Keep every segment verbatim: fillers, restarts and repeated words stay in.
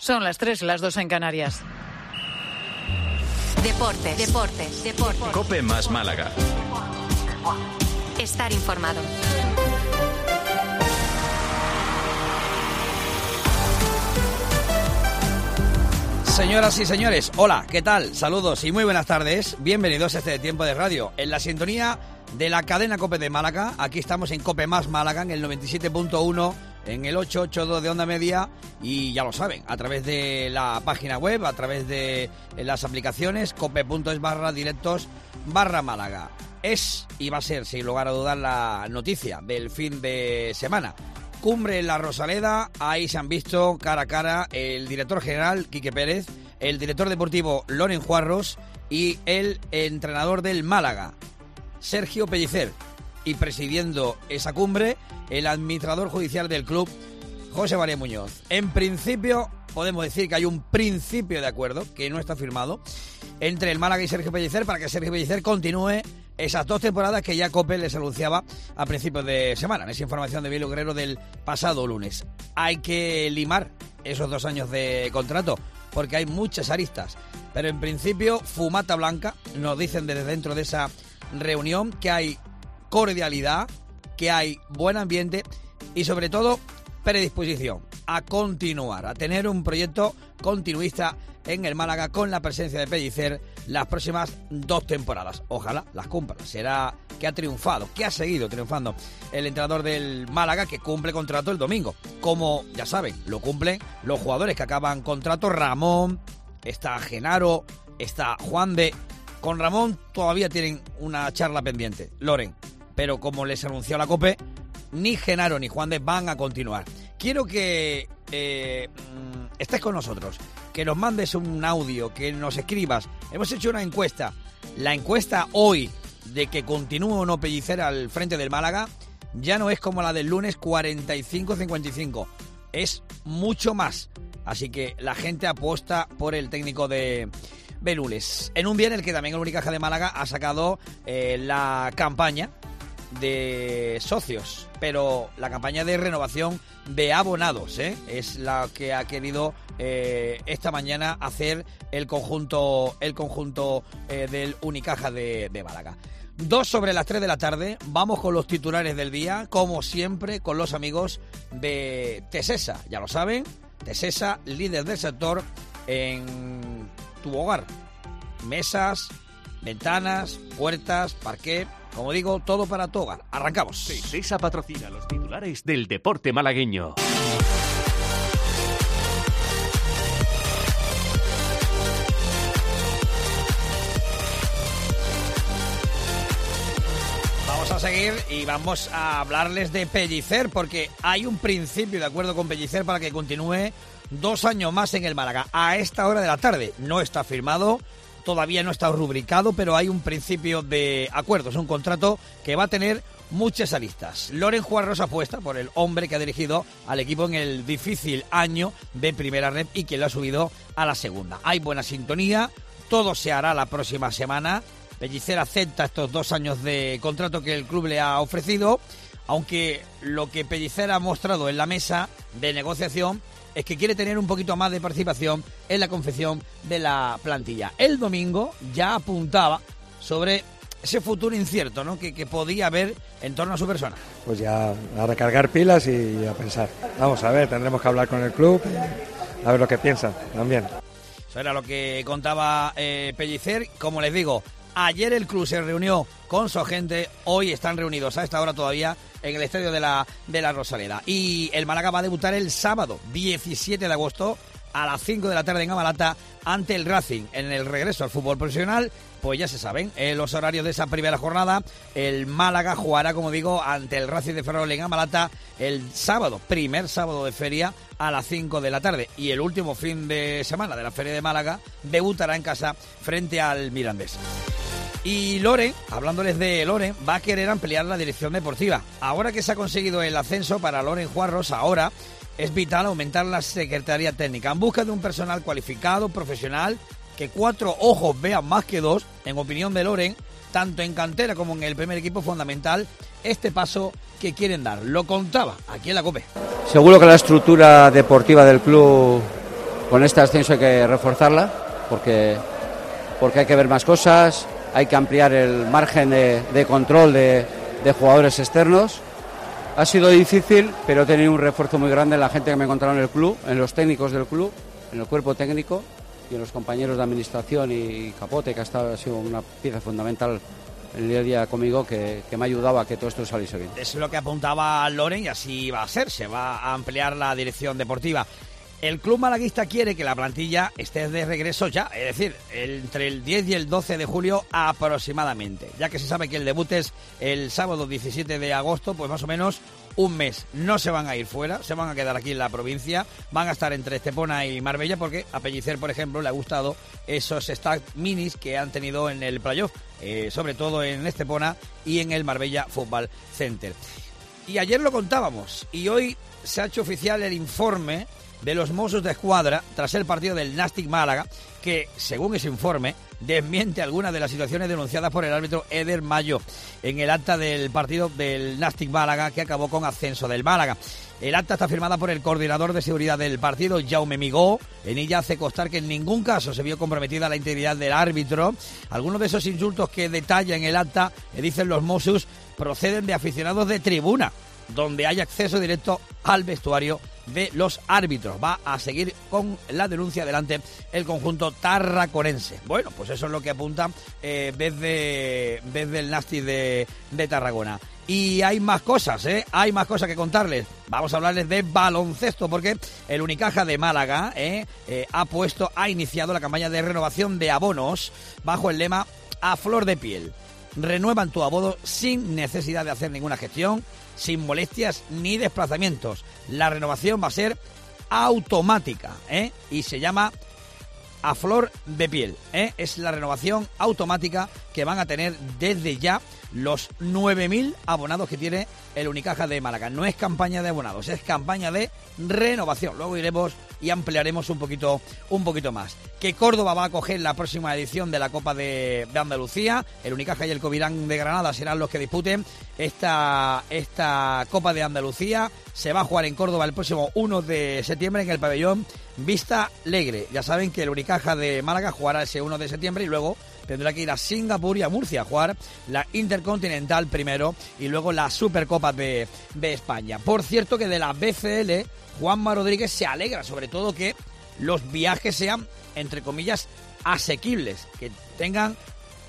Son las tres, las dos en Canarias. Deportes, deportes, deportes. COPE más Málaga. Estar informado. Señoras y señores, hola, ¿qué tal? Saludos y muy buenas tardes. Bienvenidos a este tiempo de radio. En la sintonía de la cadena COPE de Málaga. Aquí estamos en COPE más Málaga, en el noventa y siete punto uno, en el ochocientos ochenta y dos de onda media. Y ya lo saben, a través de la página web, a través de las aplicaciones, cope.es barra directos barra Málaga. Es y va a ser, sin lugar a dudar, la noticia del fin de semana. Cumbre en la Rosaleda, ahí se han visto cara a cara el director general Quique Pérez, el director deportivo Loren Juarros y el entrenador del Málaga, Sergio Pellicer, y presidiendo esa cumbre el administrador judicial del club, José María Muñoz. En principio podemos decir que hay un principio de acuerdo, que no está firmado, entre el Málaga y Sergio Pellicer para que Sergio Pellicer continúe esas dos temporadas que ya COPE les anunciaba a principios de semana, en esa información de Bielo Guerrero del pasado lunes. Hay que limar esos dos años de contrato, porque hay muchas aristas, pero en principio fumata blanca. Nos dicen desde dentro de esa reunión que hay cordialidad, que hay buen ambiente y sobre todo predisposición a continuar, a tener un proyecto continuista en el Málaga con la presencia de Pellicer las próximas dos temporadas. Ojalá las cumpla. Será que ha triunfado, que ha seguido triunfando el entrenador del Málaga, que cumple contrato el domingo. Como ya saben, lo cumplen los jugadores que acaban contrato. Ramón, está Genaro, está Juan de. Con Ramón todavía tienen una charla pendiente, Loren, pero como les anunció la COPE, ni Genaro ni Juan de van a continuar. Quiero que eh, estés con nosotros, que nos mandes un audio, que nos escribas. Hemos hecho una encuesta. La encuesta hoy de que continúe o no Pellicer al frente del Málaga ya no es como la del lunes cuarenta y cinco cincuenta y cinco. Es mucho más. Así que la gente apuesta por el técnico de Belules. En un día en el que también el Unicaja de Málaga ha sacado eh, la campaña de socios, pero la campaña de renovación de abonados, ¿eh? es la que ha querido eh, esta mañana hacer el conjunto el conjunto eh, del Unicaja de, de Málaga. Dos sobre las tres de la tarde, vamos con los titulares del día, como siempre con los amigos de Tesesa, ya lo saben, Tesesa, líder del sector en tu hogar, mesas, ventanas, puertas, parquet. Como digo, todo para tu hogar. Arrancamos. Tesesa patrocina los titulares del deporte malagueño. Vamos a seguir y vamos a hablarles de Pellicer, porque hay un principio de acuerdo con Pellicer para que continúe dos años más en el Málaga. A esta hora de la tarde no está firmado. Todavía no está rubricado, pero hay un principio de acuerdo. Es un contrato que va a tener muchas aristas. Loren Juarros apuesta por el hombre que ha dirigido al equipo en el difícil año de primera red y que lo ha subido a la segunda. Hay buena sintonía, todo se hará la próxima semana. Pellicer acepta estos dos años de contrato que el club le ha ofrecido, aunque lo que Pellicer ha mostrado en la mesa de negociación es que quiere tener un poquito más de participación en la confección de la plantilla. El domingo ya apuntaba sobre ese futuro incierto, ¿no?, que, que podía haber en torno a su persona. Pues ya a recargar pilas y a pensar. Vamos a ver, tendremos que hablar con el club, a ver lo que piensan también. Eso era lo que contaba eh, Pellicer. Como les digo, ayer el club se reunió con su agente, hoy están reunidos a esta hora todavía en el estadio de la, de la Rosaleda. Y el Málaga va a debutar el sábado diecisiete de agosto a las cinco de la tarde en Amalata ante el Racing. En el regreso al fútbol profesional, pues ya se saben eh, los horarios de esa primera jornada. El Málaga jugará, como digo, ante el Racing de Ferrol en Amalata el sábado, primer sábado de feria, a las cinco de la tarde. Y el último fin de semana de la Feria de Málaga debutará en casa frente al Mirandés. Y Loren, hablándoles de Loren, va a querer ampliar la dirección deportiva. Ahora que se ha conseguido el ascenso para Loren Juarros, ahora es vital aumentar la Secretaría Técnica en busca de un personal cualificado, profesional, que cuatro ojos vean más que dos. En opinión de Loren, tanto en cantera como en el primer equipo, fundamental este paso que quieren dar. Lo contaba aquí en la COPE. Seguro que la estructura deportiva del club con este ascenso hay que reforzarla porque, porque hay que ver más cosas, hay que ampliar el margen de, de control de, de jugadores externos. Ha sido difícil, pero he tenido un refuerzo muy grande en la gente que me he encontrado en el club, en los técnicos del club, en el cuerpo técnico y en los compañeros de administración y Capote, que ha, estado, ha sido una pieza fundamental en el día a día conmigo, que, que me ha ayudado a que todo esto saliese bien. Es lo que apuntaba Loren y así va a ser, se va a ampliar la dirección deportiva. El club malaguista quiere que la plantilla esté de regreso ya, es decir, entre el diez y el doce de julio aproximadamente, ya que se sabe que el debut es el sábado diecisiete de agosto, pues más o menos un mes. No se van a ir fuera, se van a quedar aquí en la provincia, van a estar entre Estepona y Marbella, porque a Pellicer, por ejemplo, le ha gustado esos start minis que han tenido en el playoff, eh, sobre todo en Estepona y en el Marbella Football Center. Y ayer lo contábamos, y hoy se ha hecho oficial el informe de los Mossos de Escuadra tras el partido del Nàstic Málaga, que, según ese informe, desmiente algunas de las situaciones denunciadas por el árbitro Eder Mayo en el acta del partido del Nàstic Málaga, que acabó con ascenso del Málaga. El acta está firmada por el coordinador de seguridad del partido, Jaume Migó. En ella hace constar que en ningún caso se vio comprometida la integridad del árbitro. Algunos de esos insultos que detalla en el acta, que dicen los Mossos, proceden de aficionados de tribuna, donde hay acceso directo al vestuario de los árbitros. Va a seguir con la denuncia adelante el conjunto tarraconense. Bueno, pues eso es lo que apunta eh, desde, desde el Nàstic de, de Tarragona. Y hay más cosas, ¿eh? Hay más cosas que contarles. Vamos a hablarles de baloncesto, porque el Unicaja de Málaga eh, eh, ha puesto, ha iniciado la campaña de renovación de abonos bajo el lema A Flor de Piel. Renuevan tu abono sin necesidad de hacer ninguna gestión, sin molestias ni desplazamientos. La renovación va a ser automática, ¿eh? Y se llama A Flor de Piel, ¿eh? Es la renovación automática que van a tener desde ya los nueve mil abonados que tiene el Unicaja de Málaga. No es campaña de abonados, es campaña de renovación. Luego iremos y ampliaremos un poquito, un poquito más. Que Córdoba va a coger la próxima edición de la Copa de, de Andalucía. El Unicaja y el Covirán de Granada serán los que disputen esta, esta Copa de Andalucía. Se va a jugar en Córdoba el próximo uno de septiembre en el pabellón Vista Alegre. Ya saben que el Unicaja de Málaga jugará ese uno de septiembre y luego tendrá que ir a Singapur y a Murcia a jugar la Intercontinental primero y luego la Supercopa de, de España. Por cierto, que de la B C L, Juanma Rodríguez se alegra sobre todo que los viajes sean, entre comillas, asequibles, que tengan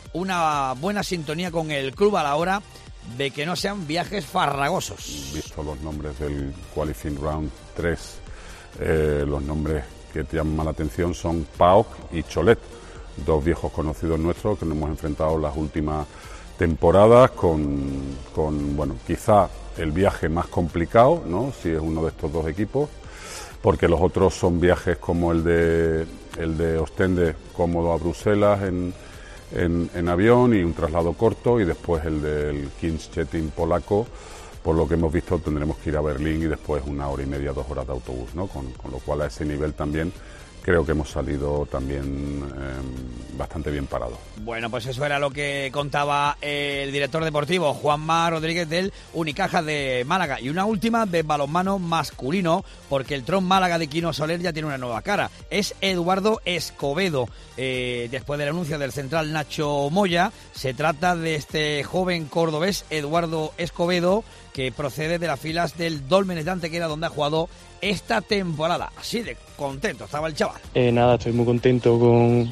una buena sintonía con el club a la hora de que no sean viajes farragosos. Visto los nombres del Qualifying Round tres, eh, los nombres que te llaman la atención son Paok y Cholet, dos viejos conocidos nuestros que nos hemos enfrentado las últimas temporadas con, con bueno, quizá el viaje más complicado, ¿no? Si es uno de estos dos equipos, porque los otros son viajes como el de el de Ostende, cómodo a Bruselas en, en, en avión y un traslado corto, y después el del Kingstedtin polaco. Por lo que hemos visto tendremos que ir a Berlín y después una hora y media, dos horas de autobús, ¿no? Con, con lo cual a ese nivel también creo que hemos salido también eh, bastante bien parados. Bueno, pues eso era lo que contaba el director deportivo Juanma Rodríguez del Unicaja de Málaga. Y una última de balonmano masculino, porque el Tron Málaga de Quino Soler ya tiene una nueva cara. Es Eduardo Escobedo. Eh, después del anuncio del central Nacho Moya, se trata de este joven cordobés Eduardo Escobedo, que procede de las filas del Dólmenes de Antequera, donde ha jugado esta temporada. Así de contento estaba el chaval. Eh, nada, estoy muy contento con,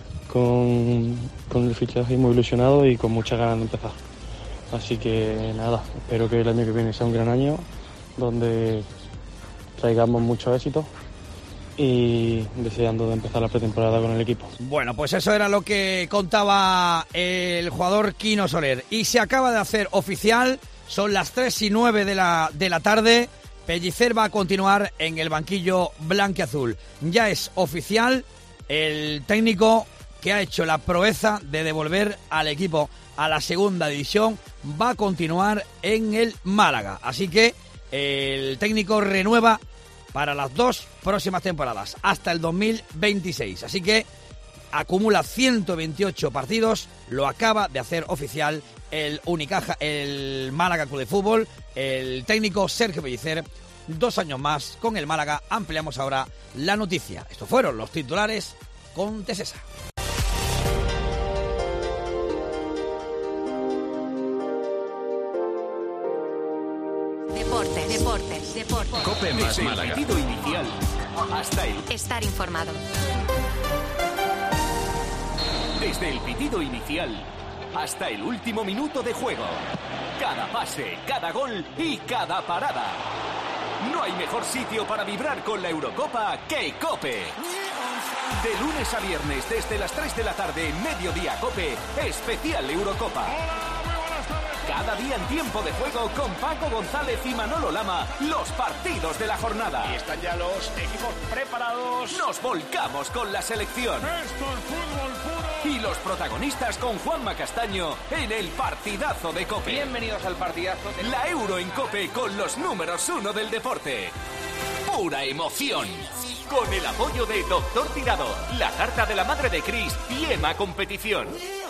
con, con el fichaje, muy ilusionado y con muchas ganas de empezar. Así que nada, espero que el año que viene sea un gran año, donde traigamos mucho éxito, y deseando de empezar la pretemporada con el equipo. Bueno, pues eso era lo que contaba el jugador Quino Soler. Y se acaba de hacer oficial, son las tres y nueve de la, de la tarde. Pellicer va a continuar en el banquillo blanquiazul. Ya es oficial, el técnico que ha hecho la proeza de devolver al equipo a la segunda división va a continuar en el Málaga. Así que el técnico renueva para las dos próximas temporadas, hasta el dos mil veintiséis. Así que acumula ciento veintiocho partidos, lo acaba de hacer oficial el Unicaja, el Málaga Club de Fútbol. El técnico Sergio Pellicer dos años más con el Málaga. Ampliamos ahora la noticia. Estos fueron los titulares con Tesesa. Deportes, deportes, deportes. Cope más Málaga. Desde el pitido inicial hasta el... Estar informado. Desde el pitido inicial hasta el último minuto de juego. Cada pase, cada gol y cada parada. No hay mejor sitio para vibrar con la Eurocopa que Cope. De lunes a viernes desde las tres de la tarde en Mediodía Cope, especial Eurocopa. Cada día en tiempo de juego con Paco González y Manolo Lama, los partidos de la jornada. Y están ya los equipos preparados. Nos volcamos con la selección. Esto es fútbol puro. Y los protagonistas con Juanma Castaño en el partidazo de Cope. Bienvenidos al partidazo de... La Euro en Cope con los números uno del deporte. Pura emoción. Con el apoyo de Doctor Tirado, la carta de la madre de Chris y Ema Competición.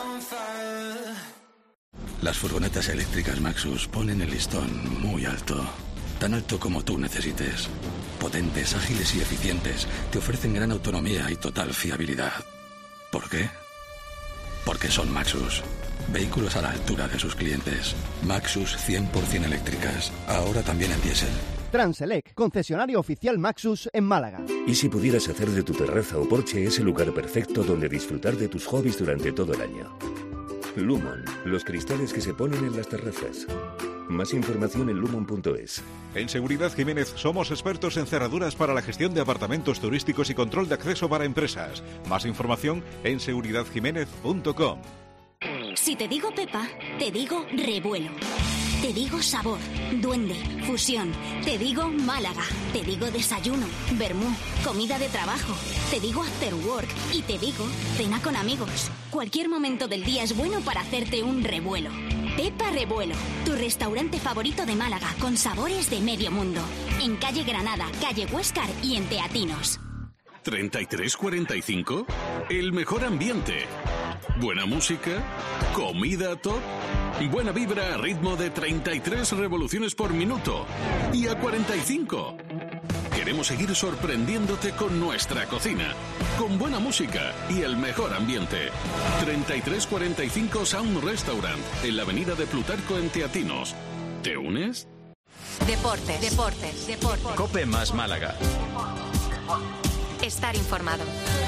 Las furgonetas eléctricas Maxus ponen el listón muy alto. Tan alto como tú necesites. Potentes, ágiles y eficientes. Te ofrecen gran autonomía y total fiabilidad. ¿Por qué? Porque son Maxus. Vehículos a la altura de sus clientes. Maxus cien por ciento eléctricas. Ahora también en diésel. Transelec, concesionario oficial Maxus en Málaga. ¿Y si pudieras hacer de tu terraza o porche ese lugar perfecto donde disfrutar de tus hobbies durante todo el año? Lumon, los cristales que se ponen en las terrazas. Más información en lumon punto es. En Seguridad Jiménez somos expertos en cerraduras para la gestión de apartamentos turísticos y control de acceso para empresas. Más información en seguridad jiménez punto com. Si te digo Pepa, te digo revuelo. Te digo sabor, duende, fusión. Te digo Málaga. Te digo desayuno, vermú, comida de trabajo. Te digo after work y te digo cena con amigos. Cualquier momento del día es bueno para hacerte un revuelo. Pepa Revuelo, tu restaurante favorito de Málaga con sabores de medio mundo. En calle Granada, calle Huéscar y en Teatinos. ¿treinta y tres cuarenta y cinco? El mejor ambiente. Buena música, comida top, buena vibra a ritmo de treinta y tres revoluciones por minuto y a cuarenta y cinco. Queremos seguir sorprendiéndote con nuestra cocina, con buena música y el mejor ambiente. treinta y tres cuarenta y cinco Sound Restaurant, en la avenida de Plutarco en Teatinos. ¿Te unes? Deportes, deportes, deportes. Cope más Málaga. Estar informado.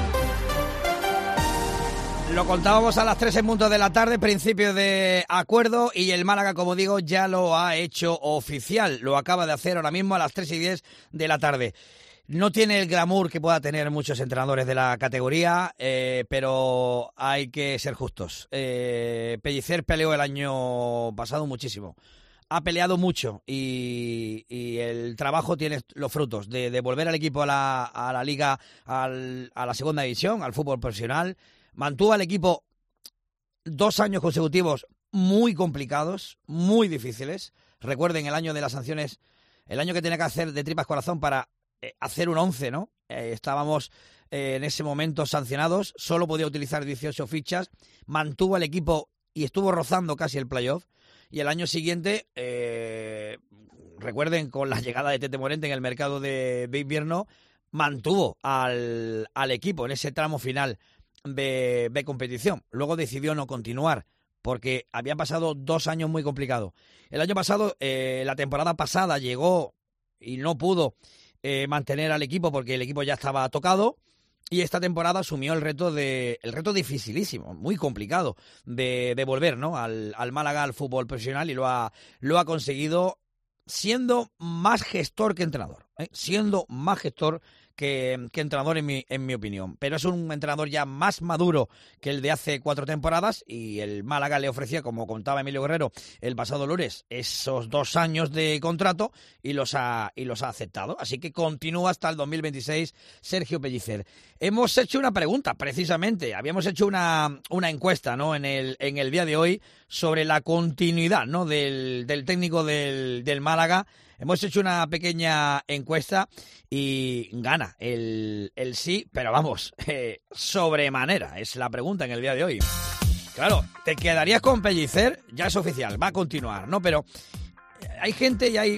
Lo contábamos a las tres en punto de la tarde, principio de acuerdo, y el Málaga, como digo, ya lo ha hecho oficial. Lo acaba de hacer ahora mismo a las tres y diez de la tarde. No tiene el glamour que pueda tener muchos entrenadores de la categoría, eh, pero hay que ser justos. Eh, Pellicer peleó el año pasado muchísimo. Ha peleado mucho y, y el trabajo tiene los frutos de, de volver al equipo a la, a la liga, al, a la segunda división, al fútbol profesional. Mantuvo al equipo dos años consecutivos muy complicados, muy difíciles. Recuerden el año de las sanciones, el año que tenía que hacer de tripas corazón para eh, hacer un once, ¿no? Eh, estábamos eh, en ese momento sancionados, solo podía utilizar dieciocho fichas, mantuvo al equipo y estuvo rozando casi el playoff. Y el año siguiente, eh, recuerden, con la llegada de Tete Morente en el mercado de, de invierno, mantuvo al, al equipo en ese tramo final de, de competición. Luego decidió no continuar porque habían pasado dos años muy complicados. El año pasado, eh, la temporada pasada llegó y no pudo eh, mantener al equipo porque el equipo ya estaba tocado. Y esta temporada asumió el reto de el reto dificilísimo, muy complicado, de, de volver, ¿no? al, al Málaga, al fútbol profesional, y lo ha, lo ha conseguido siendo más gestor que entrenador, ¿eh? siendo más gestor que, que entrenador en mi, en mi opinión. Pero es un entrenador ya más maduro que el de hace cuatro temporadas, y el Málaga le ofrecía, como contaba Emilio Guerrero el pasado lunes, esos dos años de contrato y los ha, y los ha aceptado. Así que continúa hasta el dos mil veintiséis Sergio Pellicer. Hemos hecho una pregunta, precisamente, habíamos hecho una, una encuesta, ¿no? en, el, en el día de hoy sobre la continuidad, ¿no? del, del técnico del, del Málaga. Hemos hecho una pequeña encuesta y gana el, el sí, pero vamos, eh, sobremanera, es la pregunta en el día de hoy. Claro, ¿te quedarías con Pellicer? Ya es oficial, va a continuar, ¿no? Pero hay gente y hay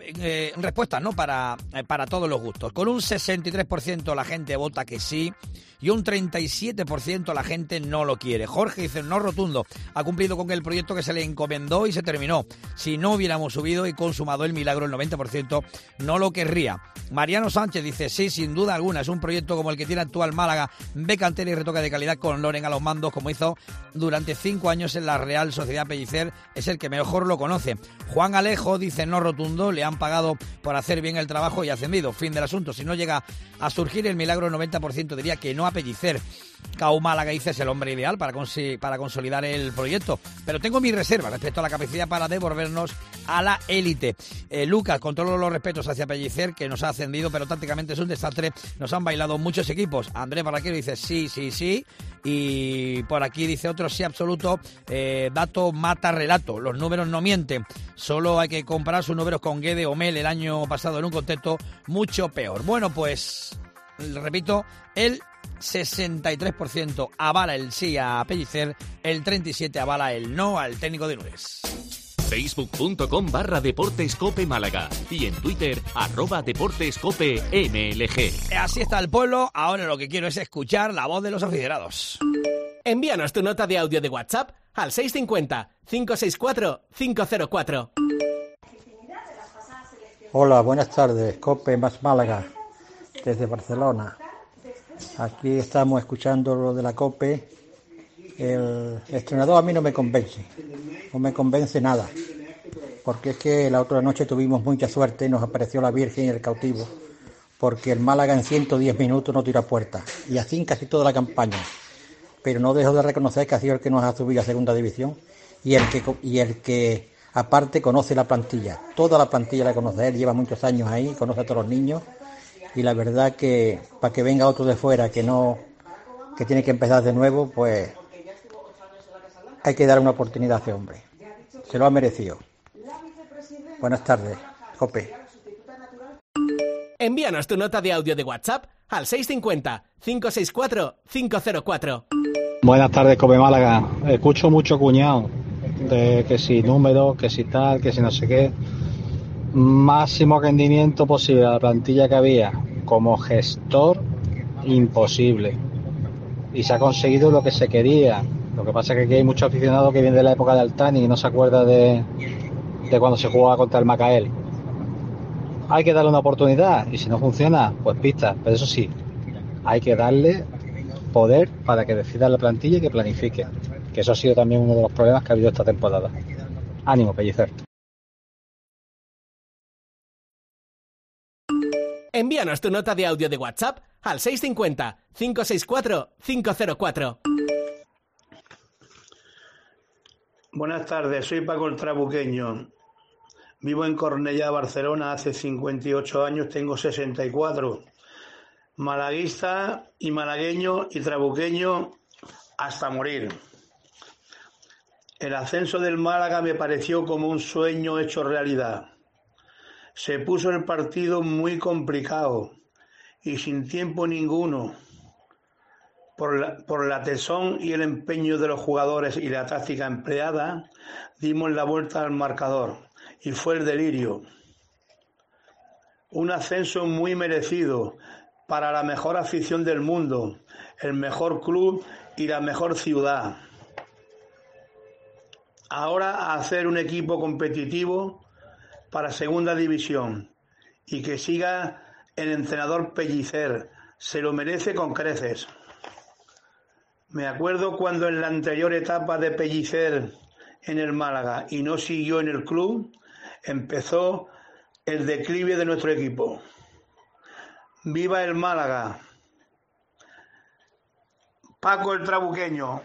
eh, respuestas, ¿no? Para, eh, para todos los gustos. Con un sesenta y tres por ciento la gente vota que sí y un treinta y siete por ciento la gente no lo quiere. Jorge dice, no rotundo, ha cumplido con el proyecto que se le encomendó y se terminó. Si no hubiéramos subido y consumado el milagro, el noventa por ciento no lo querría. Mariano Sánchez dice, sí, sin duda alguna, es un proyecto como el que tiene actual Málaga, ve cantera y retoque de calidad con Loren a los mandos, como hizo durante cinco años en la Real Sociedad Pellicer, es el que mejor lo conoce. Juan Alejo dice, no rotundo, le han pagado por hacer bien el trabajo y ascendido. Fin del asunto. Si no llega a surgir el milagro, el noventa por ciento diría que no a Pellicer. Cau Málaga dice, es el hombre ideal para, cons- para consolidar el proyecto. Pero tengo mis reservas respecto a la capacidad para devolvernos a la élite. Eh, Lucas, con todos los respetos hacia Pellicer, que nos ha ascendido, pero tácticamente es un desastre. Nos han bailado muchos equipos. Andrés Barraquero dice, sí, sí, sí. Y por aquí dice otro, sí, absoluto. Eh, dato mata relato. Los números no mienten. Solo hay que comparar sus números con Guede o Mel el año pasado en un contexto mucho peor. Bueno, pues, repito, el sesenta y tres por ciento avala el sí a Pellicer, el treinta y siete por ciento avala el no al técnico de Nules. Facebook.com barra Deportes Cope Málaga y en Twitter arroba Deportes Cope M L G. Así está el pueblo, ahora lo que quiero es escuchar la voz de los aficionados. Envíanos tu nota de audio de WhatsApp al seis cinco cero, cinco seis cuatro, cinco cero cuatro. Hola, buenas tardes, Cope más Málaga, desde Barcelona. Aquí estamos escuchando lo de la COPE. El entrenador a mí no me convence, no me convence nada, porque es que la otra noche tuvimos mucha suerte, nos apareció la Virgen y el cautivo, porque el Málaga en ciento diez minutos no tira puerta, y así en casi toda la campaña, pero no dejo de reconocer que ha sido el que nos ha subido a segunda división, y el que, y el que aparte conoce la plantilla, toda la plantilla la conoce él, lleva muchos años ahí, conoce a todos los niños, y la verdad que para que venga otro de fuera que no, que tiene que empezar de nuevo, pues hay que dar una oportunidad a ese hombre, se lo ha merecido. Buenas tardes, Cope. Envíanos tu nota de audio de WhatsApp al seis cinco cero, cinco seis cuatro, cinco cero cuatro. Buenas tardes, Cope Málaga. Escucho mucho cuñado de que si números, que si tal, que si no sé qué. Máximo rendimiento posible a la plantilla que había. Como gestor, imposible. Y se ha conseguido lo que se quería. Lo que pasa es que aquí hay muchos aficionados que vienen de la época de Altani y no se acuerdan de, de cuando se jugaba contra el Macael. Hay que darle una oportunidad y si no funciona, pues pista. Pero eso sí, hay que darle poder para que decida la plantilla y que planifique. Que eso ha sido también uno de los problemas que ha habido esta temporada. Ánimo, Pellicer. Envíanos tu nota de audio de WhatsApp al seis cinco cero, cinco seis cuatro, cinco cero cuatro. Buenas tardes, soy Paco el Trabuqueño. Vivo en Cornellá, Barcelona, hace cincuenta y ocho años, tengo sesenta y cuatro. Malaguista y malagueño y trabuqueño hasta morir. El ascenso del Málaga me pareció como un sueño hecho realidad. Se puso el partido muy complicado y sin tiempo ninguno. Por la, por la tesón y el empeño de los jugadores y la táctica empleada, dimos la vuelta al marcador y fue el delirio. Un ascenso muy merecido para la mejor afición del mundo, el mejor club y la mejor ciudad. Ahora a hacer un equipo competitivo para segunda división y que siga el entrenador Pellicer, se lo merece con creces. Me acuerdo cuando en la anterior etapa de Pellicer en el Málaga y no siguió en el club, empezó el declive de nuestro equipo. ¡Viva el Málaga! Paco el Trabuqueño.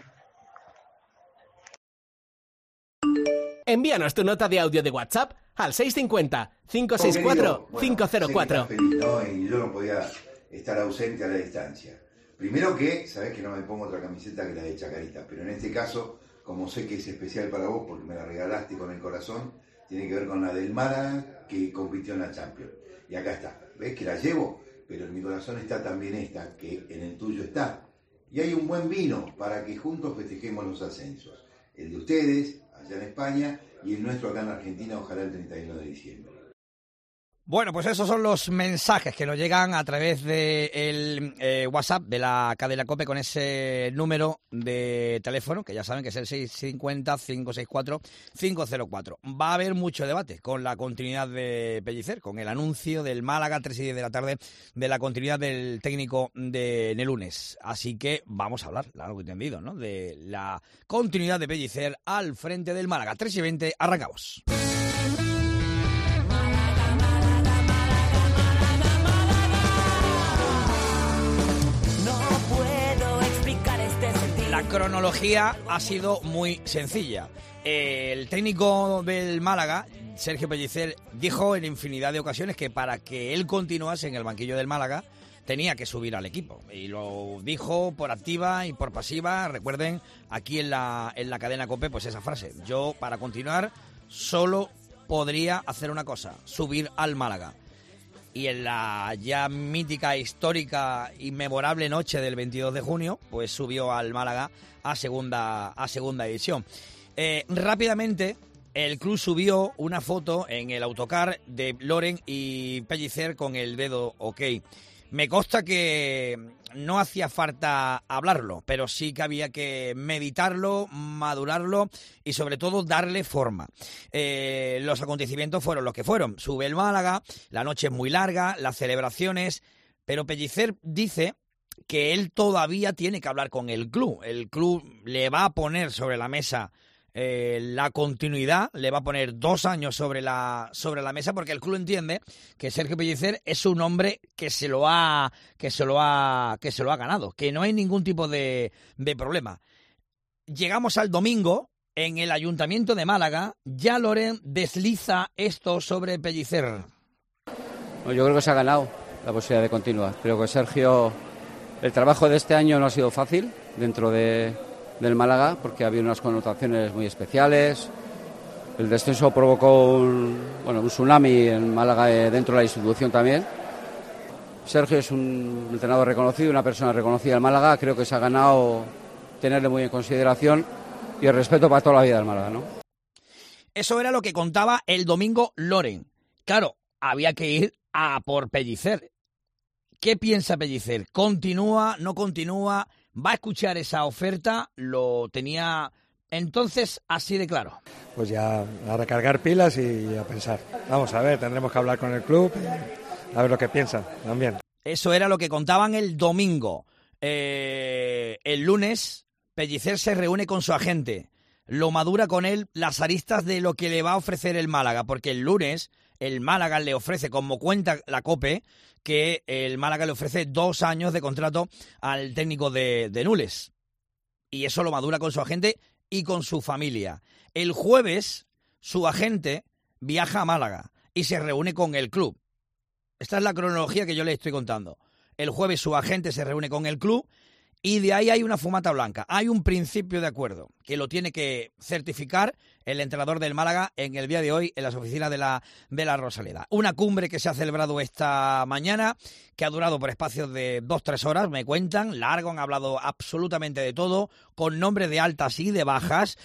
Envíanos tu nota de audio de WhatsApp al seis cinco cero, cinco seis cuatro, cinco cero cuatro. ¿No? Y yo no podía estar ausente a la distancia. Primero que, sabés que no me pongo otra camiseta que la de Chacarita, pero en este caso, como sé que es especial para vos porque me la regalaste con el corazón, tiene que ver con la del Málaga que compitió en la Champions. Y acá está, ¿ves que la llevo? Pero en mi corazón está también esta, que en el tuyo está. Y hay un buen vino para que juntos festejemos los ascensos. El de ustedes, allá en España, y el nuestro acá en Argentina, ojalá el treinta y uno de diciembre. Bueno, pues esos son los mensajes que nos llegan a través del de eh, WhatsApp de la cadena COPE con ese número de teléfono, que ya saben que es el seis cinco cero, cinco seis cuatro, cinco cero cuatro. Va a haber mucho debate con la continuidad de Pellicer, con el anuncio del Málaga, tres y diez de la tarde, de la continuidad del técnico de Nelunes. Así que vamos a hablar, largo y tendido, ¿no?, de la continuidad de Pellicer al frente del Málaga. tres y veinte, arrancamos. La cronología ha sido muy sencilla. El técnico del Málaga, Sergio Pellicer, dijo en infinidad de ocasiones que para que él continuase en el banquillo del Málaga tenía que subir al equipo. Y lo dijo por activa y por pasiva. Recuerden, aquí en la, en la cadena COPE, pues esa frase. Yo, para continuar, solo podría hacer una cosa, subir al Málaga. Y en la ya mítica, histórica, inmemorable noche del veintidós de junio, pues subió al Málaga a segunda, a segunda división. Eh, rápidamente, el club subió una foto en el autocar de Loren y Pellicer con el dedo OK. Me consta que no hacía falta hablarlo, pero sí que había que meditarlo, madurarlo y sobre todo darle forma. Eh, los acontecimientos fueron los que fueron. Sube el Málaga, la noche es muy larga, las celebraciones, pero Pellicer dice que él todavía tiene que hablar con el club. El club le va a poner sobre la mesa Eh, la continuidad, le va a poner dos años sobre la sobre la mesa, porque el club entiende que Sergio Pellicer es un hombre que se lo ha que se lo ha que se lo ha ganado, que no hay ningún tipo de, de problema. Llegamos al domingo, en el Ayuntamiento de Málaga, ya Loren desliza esto sobre Pellicer. Yo creo que se ha ganado la posibilidad de continuar. Creo que Sergio, el trabajo de este año no ha sido fácil dentro de del Málaga, porque había unas connotaciones muy especiales. El descenso provocó un, bueno, un tsunami en Málaga, eh, dentro de la institución también. Sergio es un entrenador reconocido, una persona reconocida en Málaga. Creo que se ha ganado tenerle muy en consideración y el respeto para toda la vida del Málaga, ¿no? Eso era lo que contaba el domingo Loren. Claro, había que ir a por Pellicer. ¿Qué piensa Pellicer? ¿Continúa? ¿No continúa? ¿Va a escuchar esa oferta? Lo tenía entonces así de claro. Pues ya a recargar pilas y a pensar. Vamos a ver, tendremos que hablar con el club, a ver lo que piensan también. Eso era lo que contaban el domingo. Eh, el lunes, Pellicer se reúne con su agente. Lo madura con él las aristas de lo que le va a ofrecer el Málaga, porque el lunes el Málaga le ofrece, como cuenta la COPE, que el Málaga le ofrece dos años de contrato al técnico de, de Nules. Y eso lo madura con su agente y con su familia. El jueves, su agente viaja a Málaga y se reúne con el club. Esta es la cronología que yo le estoy contando. El jueves su agente se reúne con el club y de ahí hay una fumata blanca. Hay un principio de acuerdo que lo tiene que certificar el entrenador del Málaga en el día de hoy en las oficinas de la, de la Rosaleda. Una cumbre que se ha celebrado esta mañana, que ha durado por espacios de dos, tres horas, me cuentan. Largo, han hablado absolutamente de todo, con nombres de altas y de bajas.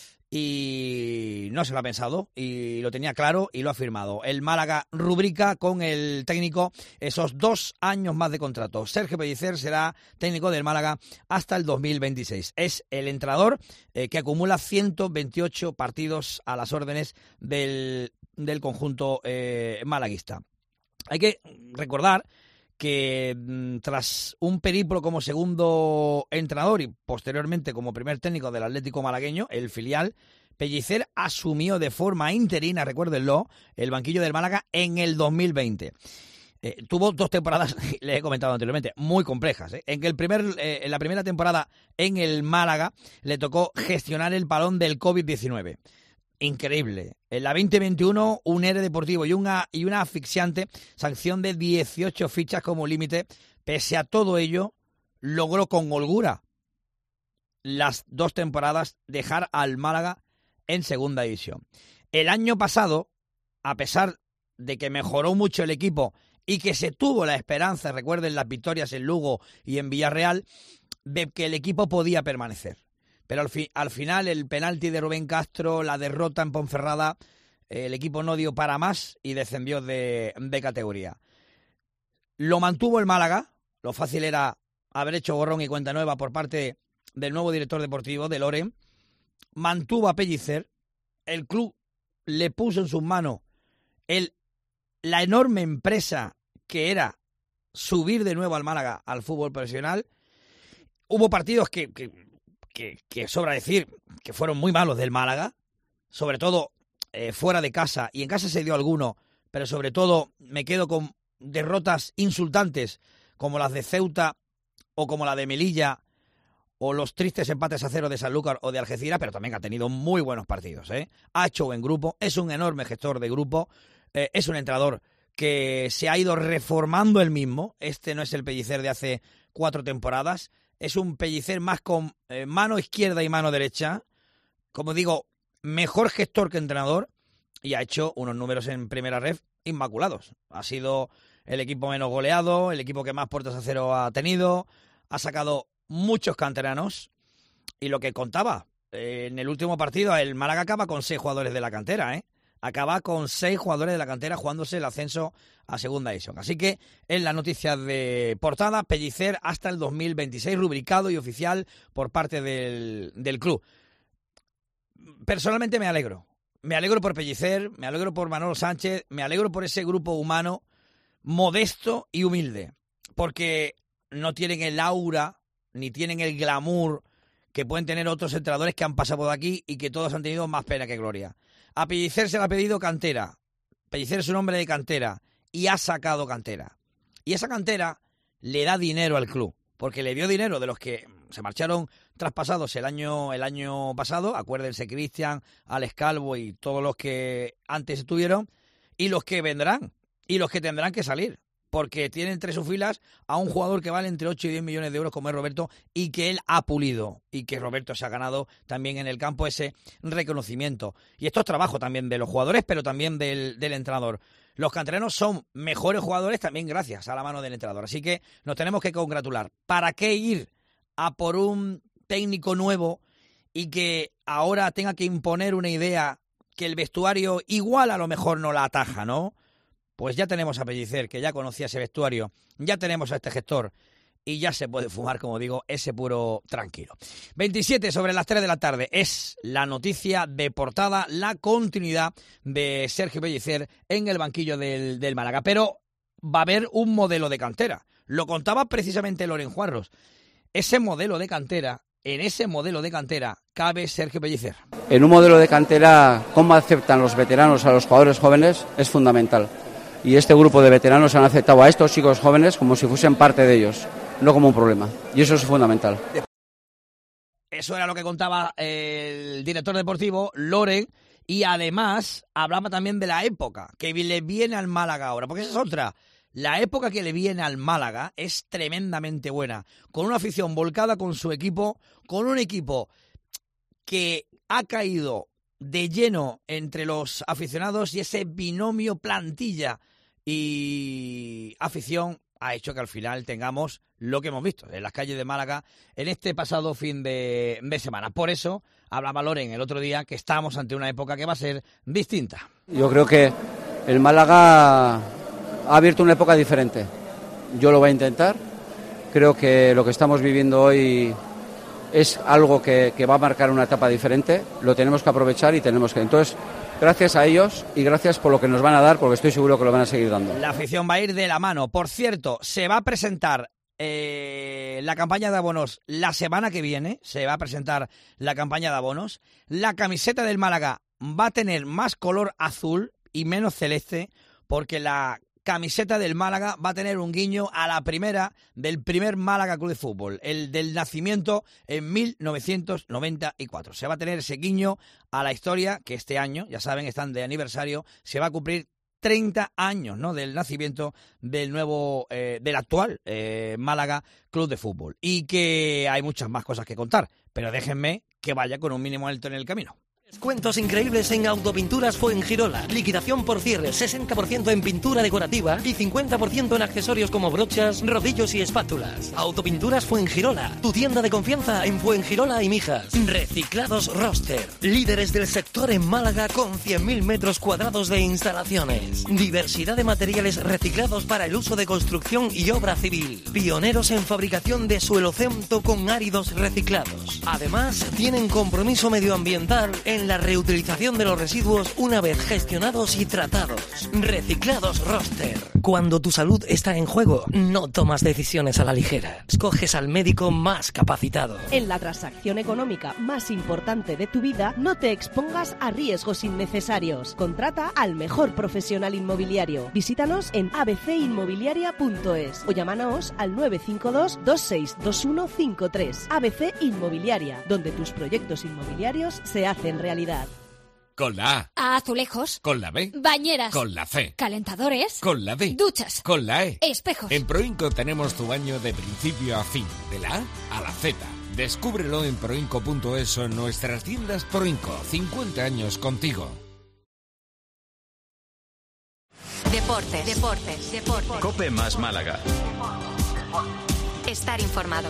Y no se lo ha pensado, y lo tenía claro y lo ha firmado. El Málaga rubrica con el técnico esos dos años más de contrato. Sergio Pellicer será técnico del Málaga hasta el dos mil veintiséis. Es el entrenador eh, que acumula ciento veintiocho partidos a las órdenes del, del conjunto eh, malaguista. Hay que recordar que mm, tras un periplo como segundo entrenador y posteriormente como primer técnico del Atlético malagueño, el filial, Pellicer asumió de forma interina, recuérdenlo, el banquillo del Málaga en el dos mil veinte. Eh, tuvo dos temporadas, les he comentado anteriormente, muy complejas. ¿eh? En, el primer, eh, en la primera temporada en el Málaga le tocó gestionar el parón del covid diecinueve. Increíble. En la veinte veintiuno, un E R E deportivo y una, y una asfixiante sanción de dieciocho fichas como límite. Pese a todo ello, logró con holgura las dos temporadas dejar al Málaga en segunda división. El año pasado, a pesar de que mejoró mucho el equipo y que se tuvo la esperanza, recuerden las victorias en Lugo y en Villarreal, de que el equipo podía permanecer. Pero al, fi, al final el penalti de Rubén Castro, la derrota en Ponferrada, el equipo no dio para más y descendió de, de categoría. Lo mantuvo el Málaga, lo fácil era haber hecho borrón y cuenta nueva por parte del nuevo director deportivo, de Loren. Mantuvo a Pellicer, el club le puso en sus manos el, la enorme empresa que era subir de nuevo al Málaga al fútbol profesional. Hubo partidos que, que, que, que sobra decir que fueron muy malos del Málaga, sobre todo eh, fuera de casa, y en casa se dio alguno, pero sobre todo me quedo con derrotas insultantes como las de Ceuta o como la de Melilla o los tristes empates a cero de Sanlúcar o de Algeciras, pero también ha tenido muy buenos partidos, ¿eh? Ha hecho buen grupo, es un enorme gestor de grupo, eh, es un entrenador que se ha ido reformando él mismo. Este no es el Pellicer de hace cuatro temporadas, es un Pellicer más con eh, mano izquierda y mano derecha, como digo, mejor gestor que entrenador, y ha hecho unos números en primera ref inmaculados. Ha sido el equipo menos goleado, el equipo que más puertas a cero ha tenido, ha sacado muchos canteranos, y lo que contaba, eh, en el último partido el Málaga acaba con seis jugadores de la cantera, ¿eh? Acaba con seis jugadores de la cantera jugándose el ascenso a segunda división. Así que en la noticia de portada, Pellicer hasta el dos mil veintiséis, rubricado y oficial por parte del, del club. Personalmente me alegro. Me alegro por Pellicer, me alegro por Manolo Sánchez, me alegro por ese grupo humano modesto y humilde, porque no tienen el aura ni tienen el glamour que pueden tener otros entrenadores que han pasado por aquí y que todos han tenido más pena que gloria. A Pellicer se le ha pedido cantera. Pellicer es un hombre de cantera y ha sacado cantera. Y esa cantera le da dinero al club, porque le dio dinero de los que se marcharon traspasados el año, el año pasado. Acuérdense, Cristian, Alex Calvo y todos los que antes estuvieron, y los que vendrán, y los que tendrán que salir, porque tiene entre sus filas a un jugador que vale entre ocho y diez millones de euros como es Roberto, y que él ha pulido, y que Roberto se ha ganado también en el campo ese reconocimiento. Y esto es trabajo también de los jugadores, pero también del, del entrenador. Los canteranos son mejores jugadores también gracias a la mano del entrenador, así que nos tenemos que congratular. ¿Para qué ir a por un técnico nuevo y que ahora tenga que imponer una idea que el vestuario igual a lo mejor no la ataja, ¿no? Pues ya tenemos a Pellicer, que ya conocía ese vestuario, ya tenemos a este gestor y ya se puede fumar, como digo, ese puro tranquilo. veintisiete sobre las tres de la tarde es la noticia de portada, la continuidad de Sergio Pellicer en el banquillo del, del Málaga. Pero va a haber un modelo de cantera. Lo contaba precisamente Loren Juarros. Ese modelo de cantera, en ese modelo de cantera cabe Sergio Pellicer. En un modelo de cantera, cómo aceptan los veteranos a los jugadores jóvenes es fundamental. Y este grupo de veteranos han aceptado a estos chicos jóvenes como si fuesen parte de ellos, no como un problema. Y eso es fundamental. Eso era lo que contaba el director deportivo, Loren, y además hablaba también de la época que le viene al Málaga ahora, porque esa es otra. La época que le viene al Málaga es tremendamente buena, con una afición volcada con su equipo, con un equipo que ha caído de lleno entre los aficionados, y ese binomio plantilla y afición ha hecho que al final tengamos lo que hemos visto en las calles de Málaga en este pasado fin de, de semana. Por eso hablaba Loren el otro día que estamos ante una época que va a ser distinta. Yo creo que el Málaga ha abierto una época diferente. Yo lo voy a intentar. Creo que lo que estamos viviendo hoy es algo que, que va a marcar una etapa diferente. Lo tenemos que aprovechar y tenemos que... Entonces, gracias a ellos y gracias por lo que nos van a dar, porque estoy seguro que lo van a seguir dando. La afición va a ir de la mano. Por cierto, se va a presentar eh, la campaña de abonos la semana que viene. Se va a presentar la campaña de abonos. La camiseta del Málaga va a tener más color azul y menos celeste, porque la camiseta del Málaga va a tener un guiño a la primera del primer Málaga Club de Fútbol, el del nacimiento en mil novecientos noventa y cuatro. Se va a tener ese guiño a la historia que este año, ya saben, están de aniversario, se va a cumplir treinta años, ¿no?, del nacimiento del nuevo, eh, del actual eh, Málaga Club de Fútbol. Y que hay muchas más cosas que contar, pero déjenme que vaya con un mínimo alto en el camino. Cuentos increíbles en Autopinturas Fuengirola. Liquidación por cierre, sesenta por ciento en pintura decorativa y cincuenta por ciento en accesorios como brochas, rodillos y espátulas. Autopinturas Fuengirola, tu tienda de confianza en Fuengirola y Mijas. Reciclados Roster, líderes del sector en Málaga con cien mil metros cuadrados de instalaciones. Diversidad de materiales reciclados para el uso de construcción y obra civil. Pioneros en fabricación de suelocemento con áridos reciclados. Además, tienen compromiso medioambiental en la reutilización de los residuos una vez gestionados y tratados. Reciclados Roster. Cuando tu salud está en juego, no tomas decisiones a la ligera. Escoges al médico más capacitado. En la transacción económica más importante de tu vida, no te expongas a riesgos innecesarios. Contrata al mejor profesional inmobiliario. Visítanos en a b c inmobiliaria punto es o llámanos al nueve cinco dos, dos seis dos uno cinco tres. A B C Inmobiliaria, donde tus proyectos inmobiliarios se hacen realidad. Con la A. A azulejos. Con la B. Bañeras. Con la C. Calentadores. Con la D. Duchas. Con la E. Espejos. En Proinco tenemos tu baño de principio a fin, de la A a la Z. Descúbrelo en proinco punto es o en nuestras tiendas Proinco. cincuenta años contigo. Deportes, deportes, deportes. Cope más Málaga. Estar informado.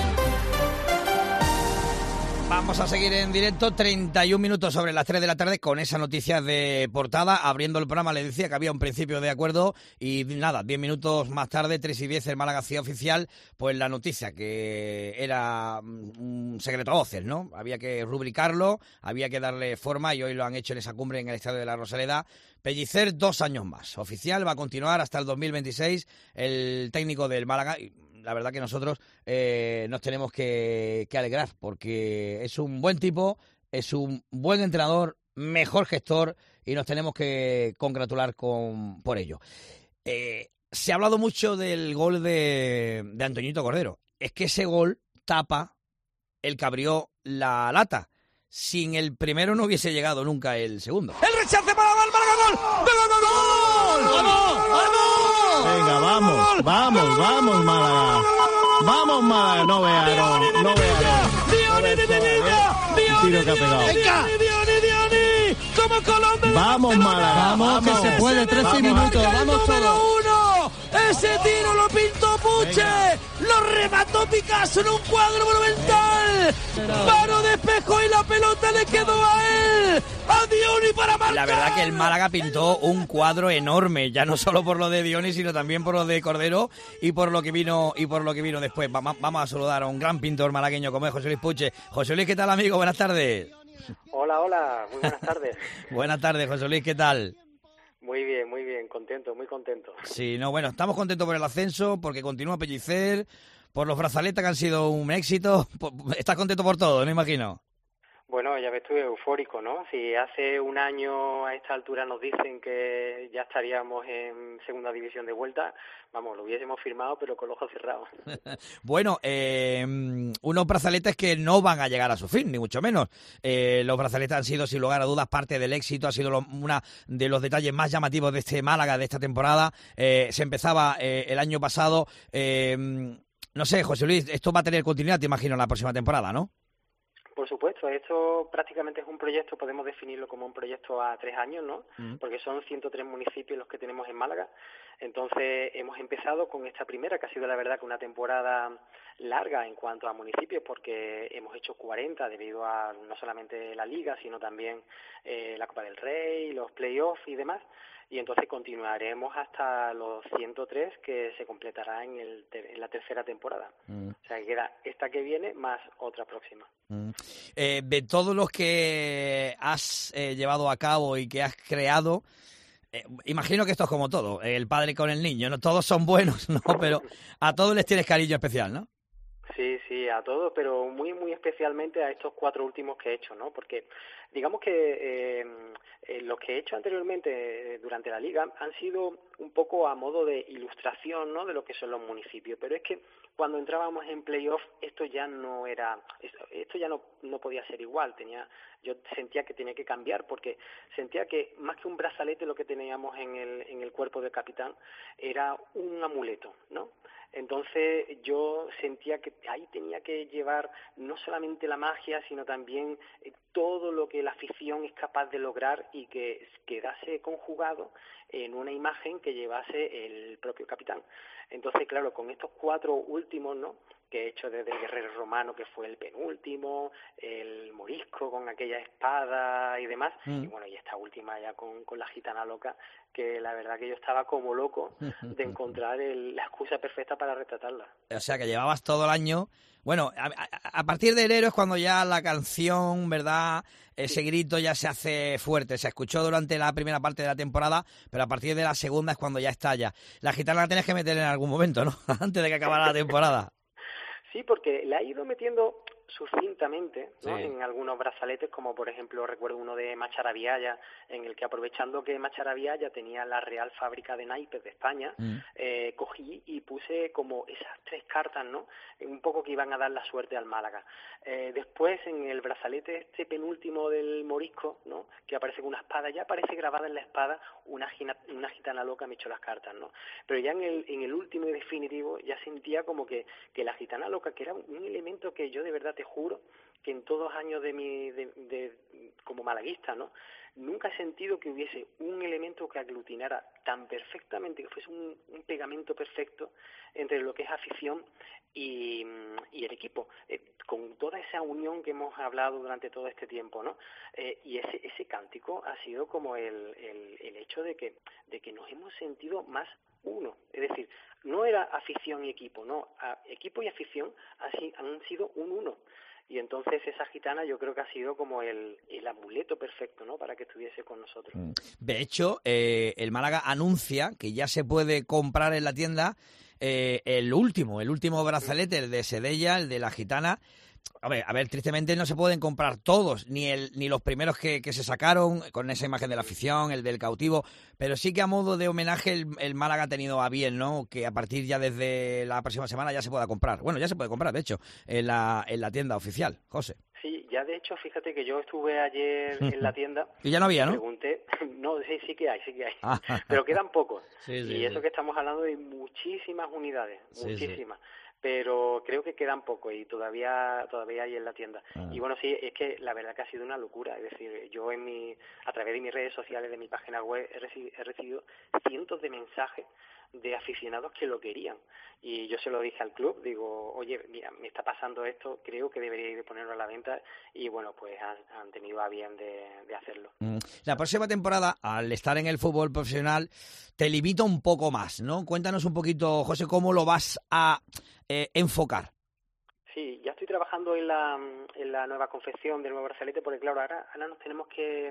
Vamos a seguir en directo, treinta y un minutos sobre las tres de la tarde con esa noticia de portada. Abriendo el programa le decía que había un principio de acuerdo y nada, diez minutos más tarde, tres y diez, el Málaga Ciudad Oficial, pues la noticia que era un secreto a voces, ¿no? Había que rubricarlo, había que darle forma y hoy lo han hecho en esa cumbre en el Estadio de la Rosaleda. Pellicer, dos años más. Oficial, va a continuar hasta el dos mil veintiséis el técnico del Málaga. La verdad que nosotros eh, nos tenemos que, que alegrar porque es un buen tipo, es un buen entrenador, mejor gestor y nos tenemos que congratular con, por ello. Eh, se ha hablado mucho del gol de, de Antoñito Cordero. Es que ese gol tapa el que abrió la lata. Sin el primero no hubiese llegado nunca el segundo. ¡El rechace para el Málaga! ¡Gol! ¡Gol! ¡Gol! ¡Vamos! ¡Vamos! Venga, vamos, vamos, vamos, Málaga. Vamos, Málaga. No vea, no, no vea. ¡Dioni, Dioni, Tiro que ha pegado. Dioni, Dioni, Dioni! ¡Como Colón de Vamos, Málaga. Vamos, vamos, que se puede, trece minutos. Vamos todos. Uno. Ese tiro lo pintó Puche. Venga. Lo remató Picasso en un cuadro monumental. Paro de espejo y la pelota le quedó a él. A Dioni para marcar. La verdad que el Málaga pintó un cuadro enorme, ya no solo por lo de Dioni, sino también por lo de Cordero y por lo que vino y por lo que vino después. Vamos, vamos a saludar a un gran pintor malagueño como es José Luis Puche. José Luis, ¿qué tal, amigo? Buenas tardes. Hola, hola, muy buenas tardes. Buenas tardes, José Luis, ¿qué tal? Muy bien, muy bien, contento, muy contento. Sí, no, bueno, estamos contentos por el ascenso, porque continúa Pellicer, por los brazaletas que han sido un éxito. Estás contento por todo, no imagino. Bueno, ya ves tú, eufórico, ¿no? Si hace un año a esta altura nos dicen que ya estaríamos en segunda división de vuelta, vamos, lo hubiésemos firmado, pero con los ojos cerrados. Bueno, eh, unos brazaletes que no van a llegar a su fin, ni mucho menos. Eh, los brazaletes han sido, sin lugar a dudas, parte del éxito, ha sido lo, una de los detalles más llamativos de este Málaga, de esta temporada. Eh, se empezaba eh, el año pasado. Eh, no sé, José Luis, esto va a tener continuidad, te imagino, en la próxima temporada, ¿no? Por supuesto, esto prácticamente es un proyecto, podemos definirlo como un proyecto a tres años, ¿no? Mm. Porque son ciento tres municipios los que tenemos en Málaga. Entonces, hemos empezado con esta primera, que ha sido la verdad que una temporada larga en cuanto a municipios, porque hemos hecho cuarenta debido a no solamente la Liga, sino también eh, la Copa del Rey, los playoffs y demás. Y entonces continuaremos hasta los ciento tres que se completará en, el ter- en la tercera temporada. Mm. O sea, que queda esta que viene más otra próxima. Mm. Eh, de todos los que has eh, llevado a cabo y que has creado, eh, imagino que esto es como todo, el padre con el niño, no todos son buenos, ¿no? Pero a todos les tienes cariño especial, ¿no? Sí, sí, a todos, pero muy, muy especialmente a estos cuatro últimos que he hecho, ¿no? Porque digamos que eh, eh, los que he hecho anteriormente eh, durante la Liga han sido un poco a modo de ilustración, ¿no?, de lo que son los municipios, pero es que cuando entrábamos en playoff esto ya no era, esto ya no, no podía ser igual, tenía, yo sentía que tenía que cambiar porque sentía que más que un brazalete lo que teníamos en el, en el cuerpo del capitán era un amuleto, ¿no? Entonces yo sentía que ahí tenía que llevar no solamente la magia, sino también todo lo que la afición es capaz de lograr y que quedase conjugado en una imagen que llevase el propio capitán. Entonces, claro, con estos cuatro últimos, ¿no?, que he hecho desde el Guerrero Romano, que fue el penúltimo, el Morisco con aquella espada y demás, mm. y bueno, y esta última ya con, con la Gitana Loca, que la verdad que yo estaba como loco de encontrar el, la excusa perfecta para retratarla. O sea, que llevabas todo el año. Bueno, a, a, a partir de enero es cuando ya la canción, ¿verdad?, ese sí. grito ya se hace fuerte. Se escuchó durante la primera parte de la temporada, pero a partir de la segunda es cuando ya estalla. La Gitana la tenés que meter en algún momento, ¿no? Antes de que acabara la temporada. Sí, porque la ha ido metiendo sucintamente, ¿no?, sí. en algunos brazaletes, como por ejemplo recuerdo uno de Macharabiaya, en el que aprovechando que Macharabiaya tenía la Real Fábrica de Naipes de España, mm. eh, cogí y puse como esas tres cartas, ¿no?, un poco que iban a dar la suerte al Málaga. Eh, después en el brazalete este penúltimo del Morisco, ¿no?, que aparece con una espada, ya aparece grabada en la espada una, gina, una gitana loca me echó las cartas, ¿no? Pero ya en el, en el último y definitivo ya sentía como que, que la gitana loca, que era un elemento que yo de verdad te juro que en todos años de mi de, de como malaguista, ¿no?, nunca he sentido que hubiese un elemento que aglutinara tan perfectamente, que fuese un, un pegamento perfecto entre lo que es afición y, y el equipo, eh, con toda esa unión que hemos hablado durante todo este tiempo, ¿no? Eh, y ese ese cántico ha sido como el, el, el hecho de que de que nos hemos sentido más uno, es decir, no era afición y equipo, no, a, equipo y afición así han sido un uno. Y entonces esa gitana yo creo que ha sido como el, el amuleto perfecto, ¿no?, para que estuviese con nosotros. De hecho, eh, el Málaga anuncia que ya se puede comprar en la tienda eh, el último, el último brazalete, el de Sedella, el de la gitana. A ver, a ver, tristemente no se pueden comprar todos, ni el ni los primeros que, que se sacaron con esa imagen de la afición, el del cautivo, pero sí que a modo de homenaje el, el Málaga ha tenido a bien, ¿no?, que a partir ya desde la próxima semana ya se pueda comprar. Bueno, ya se puede comprar, de hecho, en la en la tienda oficial, José. Sí, ya de hecho, fíjate que yo estuve ayer en la tienda. Y ya no había, ¿no? Pregunté, no, sí, sí que hay, sí que hay, pero quedan pocos. Sí, sí, y eso sí. que estamos hablando de muchísimas unidades, sí, muchísimas. Sí. Pero creo que quedan pocos y todavía todavía hay en la tienda. Ah. Y bueno, sí, es que la verdad que ha sido una locura. Es decir, yo en mi a través de mis redes sociales, de mi página web, he, reci- he recibido cientos de mensajes de aficionados que lo querían. Y yo se lo dije al club, digo, oye, mira, me está pasando esto, creo que deberíais de ponerlo a la venta. Y bueno, pues han, han tenido a bien de, de hacerlo. La próxima temporada, al estar en el fútbol profesional, te limita un poco más, ¿no? Cuéntanos un poquito, José, cómo lo vas a eh, enfocar. Sí, ya estoy trabajando en la, en la nueva confección del nuevo brazalete, porque claro, ahora, ahora nos tenemos que,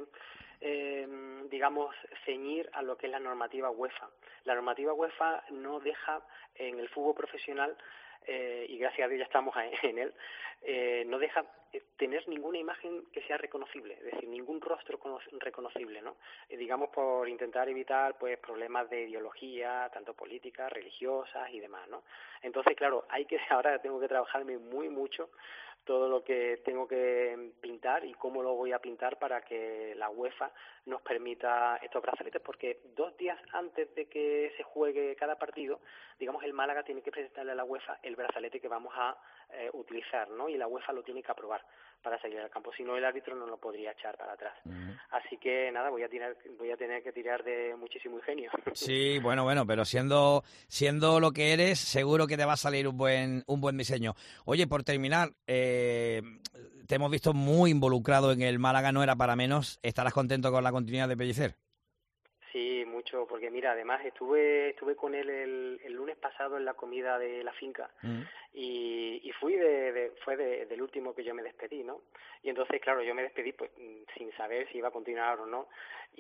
eh, digamos, ceñir a lo que es la normativa UEFA. La normativa UEFA no deja en el fútbol profesional, eh, y gracias a Dios ya estamos en él, eh, no deja tener ninguna imagen que sea reconocible, es decir, ningún rostro reconocible, ¿no? Eh, digamos, por intentar evitar pues problemas de ideología, tanto políticas, religiosas y demás, ¿no? Entonces, claro, hay que ahora tengo que trabajarme muy mucho todo lo que tengo que pintar y cómo lo voy a pintar para que la UEFA nos permita estos brazaletes, porque dos días antes de que se juegue cada partido, digamos, el Málaga tiene que presentarle a la UEFA el brazalete que vamos a eh, utilizar, ¿no? Y la UEFA lo tiene que aprobar para salir al campo, si no el árbitro no lo podría echar para atrás. Uh-huh. Así que nada, voy a tirar, voy a tener que tirar de muchísimo ingenio. Sí, bueno, bueno, pero siendo siendo lo que eres, seguro que te va a salir un buen un buen diseño. Oye, por terminar, eh, te hemos visto muy involucrado en el Málaga, no era para menos. ¿Estarás contento con la continuidad de Pellicer? Sí, mucho, porque mira, además estuve estuve con él el, el lunes pasado en la comida de la finca, mm. Y, y fui de, de fue de, del último que yo me despedí, ¿no? Y entonces, claro, yo me despedí pues sin saber si iba a continuar o no.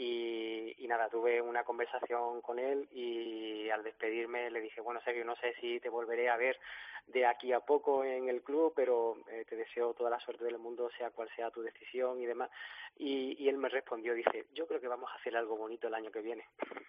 Y, y nada, tuve una conversación con él y al despedirme le dije, bueno, Sergio, no sé si te volveré a ver de aquí a poco en el club, pero eh, te deseo toda la suerte del mundo, sea cual sea tu decisión y demás. Y, y él me respondió, dice, yo creo que vamos a hacer algo bonito el año que viene.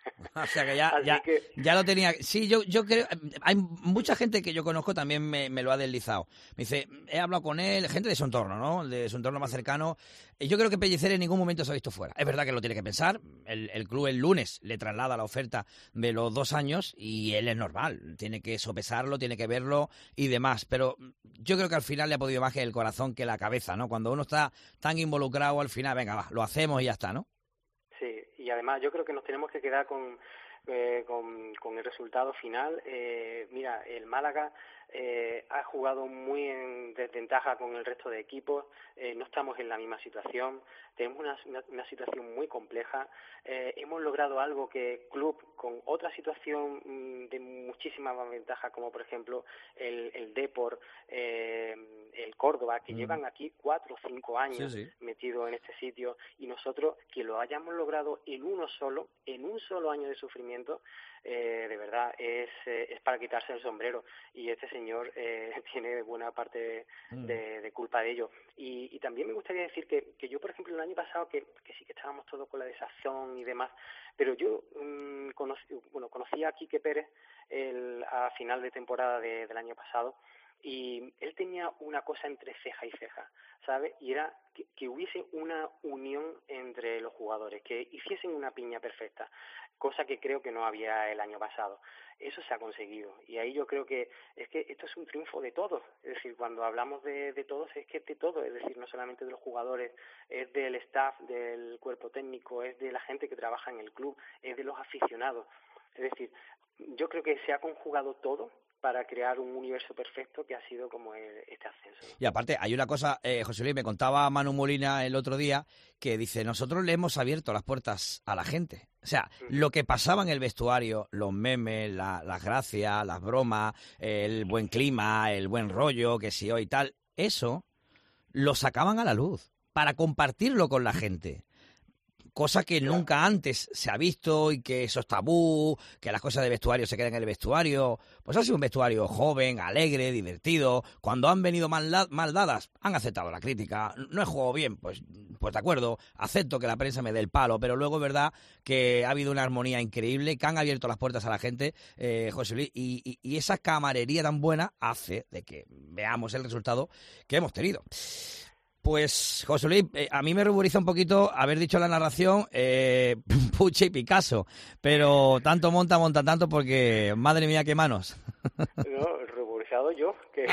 O sea que ya, ya, que... ya lo tenía. Sí, yo, yo creo, hay mucha gente que yo conozco también me, me lo ha deslizado. Me dice, he hablado con él, gente de su entorno, ¿no? De su entorno más cercano. Y yo creo que Pellicer en ningún momento se ha visto fuera. Es verdad que lo tiene que pensar. El, el club el lunes le traslada la oferta de los dos años y él es normal. Tiene que sopesarlo, tiene que verlo y demás. Pero yo creo que al final le ha podido más que el corazón que la cabeza, ¿no? Cuando uno está tan involucrado, al final, venga, va, lo hacemos y ya está, ¿no? Sí, y además yo creo que nos tenemos que quedar con, eh, con, con el resultado final. Eh, mira, el Málaga eh, ha jugado muy en desventaja con el resto de equipos, eh, no estamos en la misma situación, tenemos una, una, una situación muy compleja, eh, hemos logrado algo que club con otra situación mmm, de muchísima más ventaja, como por ejemplo el, el Depor, eh, el Córdoba, que mm. llevan aquí cuatro o cinco años sí, sí. metidos en este sitio, y nosotros que lo hayamos logrado en uno solo, en un solo año de sufrimiento, eh, de verdad es, eh, es para quitarse el sombrero, y este señor eh, tiene buena parte mm. de, de culpa de ello. Y, y también me gustaría decir que, que yo, por ejemplo, el año pasado, que, que sí que estábamos todos con la desazón y demás, pero yo mmm, conocí, bueno, conocí a Quique Pérez el, a final de temporada de, del año pasado, y él tenía una cosa entre ceja y ceja, ¿sabe? Y era que, que hubiese una unión entre los jugadores, que hiciesen una piña perfecta, cosa que creo que no había el año pasado. Eso se ha conseguido, y ahí yo creo que es que esto es un triunfo de todos, es decir, cuando hablamos de, de todos, es que es de todos, es decir, no solamente de los jugadores, es del staff, del cuerpo técnico, es de la gente que trabaja en el club, es de los aficionados, es decir, yo creo que se ha conjugado todo para crear un universo perfecto que ha sido como el, este ascenso, ¿no? Y aparte, hay una cosa, eh, José Luis, me contaba Manu Molina el otro día, que dice, nosotros le hemos abierto las puertas a la gente. O sea, uh-huh. lo que pasaba en el vestuario, los memes, la, las gracias, las bromas, el buen clima, el buen rollo, que si hoy tal, eso lo sacaban a la luz para compartirlo con la gente. Cosa que nunca antes se ha visto y que eso es tabú, que las cosas de vestuario se quedan en el vestuario. Pues ha sido un vestuario joven, alegre, divertido. Cuando han venido mal, mal dadas, han aceptado la crítica. No he jugado bien, pues, pues de acuerdo, acepto que la prensa me dé el palo, pero luego es verdad que ha habido una armonía increíble, que han abierto las puertas a la gente, eh, José Luis, y, y, y esa camarería tan buena hace de que veamos el resultado que hemos tenido. Pues, José Luis, eh, a mí me ruboriza un poquito haber dicho la narración eh, Puche y Picasso, pero tanto monta, monta tanto porque, madre mía, qué manos. No, ruborizado yo, que,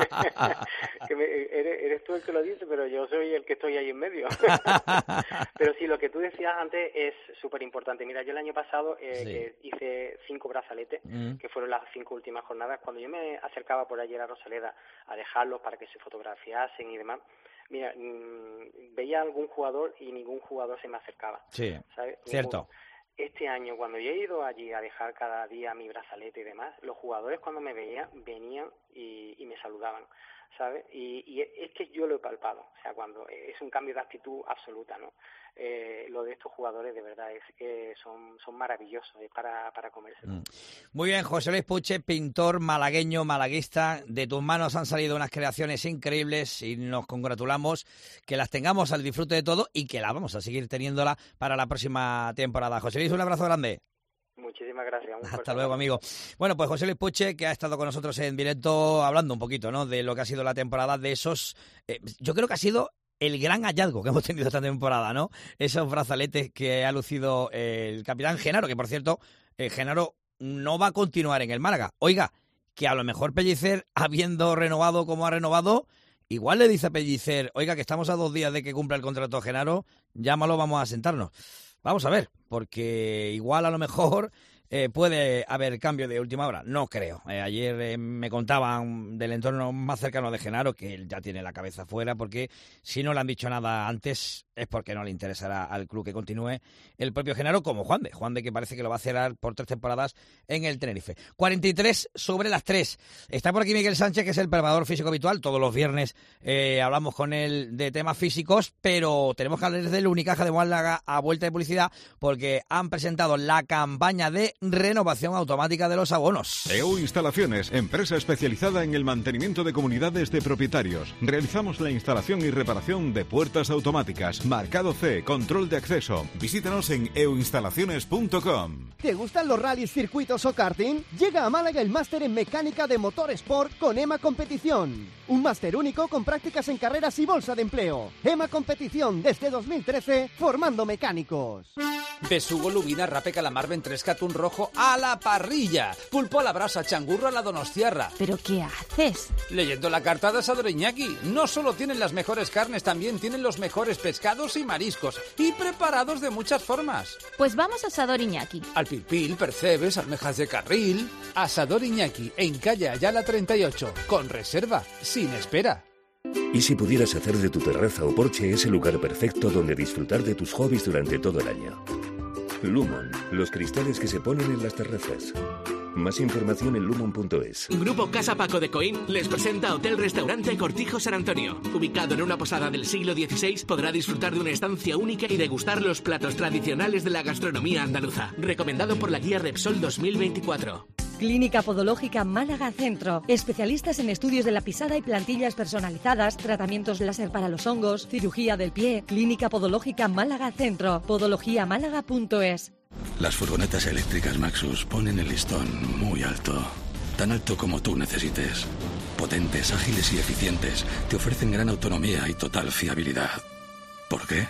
que me, eres, eres tú el que lo dice, pero yo soy el que estoy ahí en medio. Pero sí, lo que tú decías antes es súper importante. Mira, yo el año pasado eh, sí. que hice cinco brazaletes, mm. que fueron las cinco últimas jornadas. Cuando yo me acercaba por allí a la Rosaleda a dejarlos para que se fotografiasen y demás, mira, mmm, veía a algún jugador y ningún jugador se me acercaba. Sí, ¿sabes? cierto. Ningún. Este año, cuando yo he ido allí a dejar cada día mi brazalete y demás, los jugadores cuando me veían, venían y, y me saludaban, ¿sabes? Y, y es que yo lo he palpado, o sea, cuando es un cambio de actitud absoluta, ¿no? Eh, lo de estos jugadores de verdad es que son, son maravillosos, es para, para comerse. Mm. Muy bien, José Luis Puche, pintor malagueño, malaguista, de tus manos han salido unas creaciones increíbles y nos congratulamos que las tengamos al disfrute de todo y que la vamos a seguir teniéndola para la próxima temporada. José Luis, un abrazo grande. Muchísimas gracias. Hasta luego, amigo. Bueno, pues José Luis Puche, que ha estado con nosotros en directo hablando un poquito, ¿no?, de lo que ha sido la temporada, de esos... Eh, yo creo que ha sido el gran hallazgo que hemos tenido esta temporada, ¿no? Esos brazaletes que ha lucido el capitán Genaro, que por cierto, eh, Genaro no va a continuar en el Málaga. Oiga, que a lo mejor Pellicer, habiendo renovado como ha renovado, igual le dice a Pellicer, oiga, que estamos a dos días de que cumpla el contrato Genaro, llámalo, vamos a sentarnos. Vamos a ver, porque igual a lo mejor Eh, ¿Puede haber cambio de última hora? No creo. Eh, ayer eh, me contaban del entorno más cercano de Genaro que él ya tiene la cabeza fuera, porque si no le han dicho nada antes es porque no le interesará al club que continúe el propio Genaro, como Juan de. Juan de, que parece que lo va a cerrar por tres temporadas en el Tenerife. cuarenta y tres sobre las tres. Está por aquí Miguel Sánchez, que es el preparador físico habitual. Todos los viernes eh, hablamos con él de temas físicos, pero tenemos que hablar del Unicaja de Málaga a vuelta de publicidad, porque han presentado la campaña de renovación automática de los abonos. E U Instalaciones, empresa especializada en el mantenimiento de comunidades de propietarios. Realizamos la instalación y reparación de puertas automáticas, marcado C, control de acceso. Visítanos en e u instalaciones punto com. ¿Te gustan los rallies, circuitos o karting? Llega a Málaga el máster en mecánica de motor sport con EMA Competición. Un máster único con prácticas en carreras y bolsa de empleo. EMA Competición desde dos mil trece, formando mecánicos. Besugo, lubina, rape, calamar, ventresca, atún rojo a la parrilla. Pulpo a la brasa, changurro a la donostiarra. ¿Pero qué haces? Leyendo la carta de Asador Iñaki. No solo tienen las mejores carnes, también tienen los mejores pescados y mariscos. Y preparados de muchas formas. Pues vamos a Asador Iñaki. Al pilpil, percebes, almejas de carril. Asador Iñaki, en calle Ayala treinta y ocho. Con reserva, sin espera. ¿Y si pudieras hacer de tu terraza o porche ese lugar perfecto donde disfrutar de tus hobbies durante todo el año? Lumon, los cristales que se ponen en las terrazas. Más información en lumon punto es. Grupo Casa Paco de Coín les presenta Hotel Restaurante Cortijo San Antonio. Ubicado en una posada del siglo dieciséis, podrá disfrutar de una estancia única y degustar los platos tradicionales de la gastronomía andaluza. Recomendado por la guía Repsol dos mil veinticuatro. Clínica Podológica Málaga Centro. Especialistas en estudios de la pisada y plantillas personalizadas, tratamientos láser para los hongos, cirugía del pie. Clínica Podológica Málaga Centro. podología málaga punto es. Las furgonetas eléctricas Maxus ponen el listón muy alto. Tan alto como tú necesites. Potentes, ágiles y eficientes. Te ofrecen gran autonomía y total fiabilidad. ¿Por qué?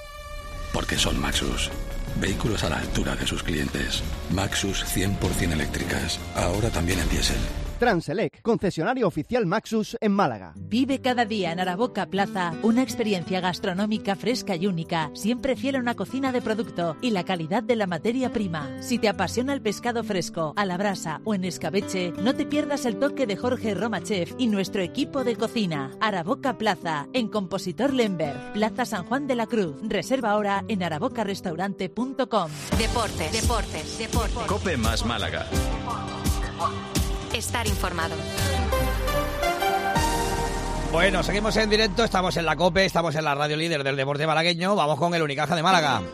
Porque son Maxus. Vehículos a la altura de sus clientes. Maxus cien por ciento eléctricas. Ahora también en diésel. Transelec, concesionario oficial Maxus en Málaga. Vive cada día en Araboca Plaza una experiencia gastronómica fresca y única, siempre fiel a una cocina de producto y la calidad de la materia prima. Si te apasiona el pescado fresco, a la brasa o en escabeche, no te pierdas el toque de Jorge Roma Chef y nuestro equipo de cocina. Araboca Plaza, en Compositor Lemberg, Plaza San Juan de la Cruz. Reserva ahora en araboca restaurante punto com. Deportes, deportes, deportes. Cope más Málaga. Estar informado. Bueno, seguimos en directo, estamos en la COPE, estamos en la radio líder del deporte malagueño. Vamos con el Unicaja de Málaga.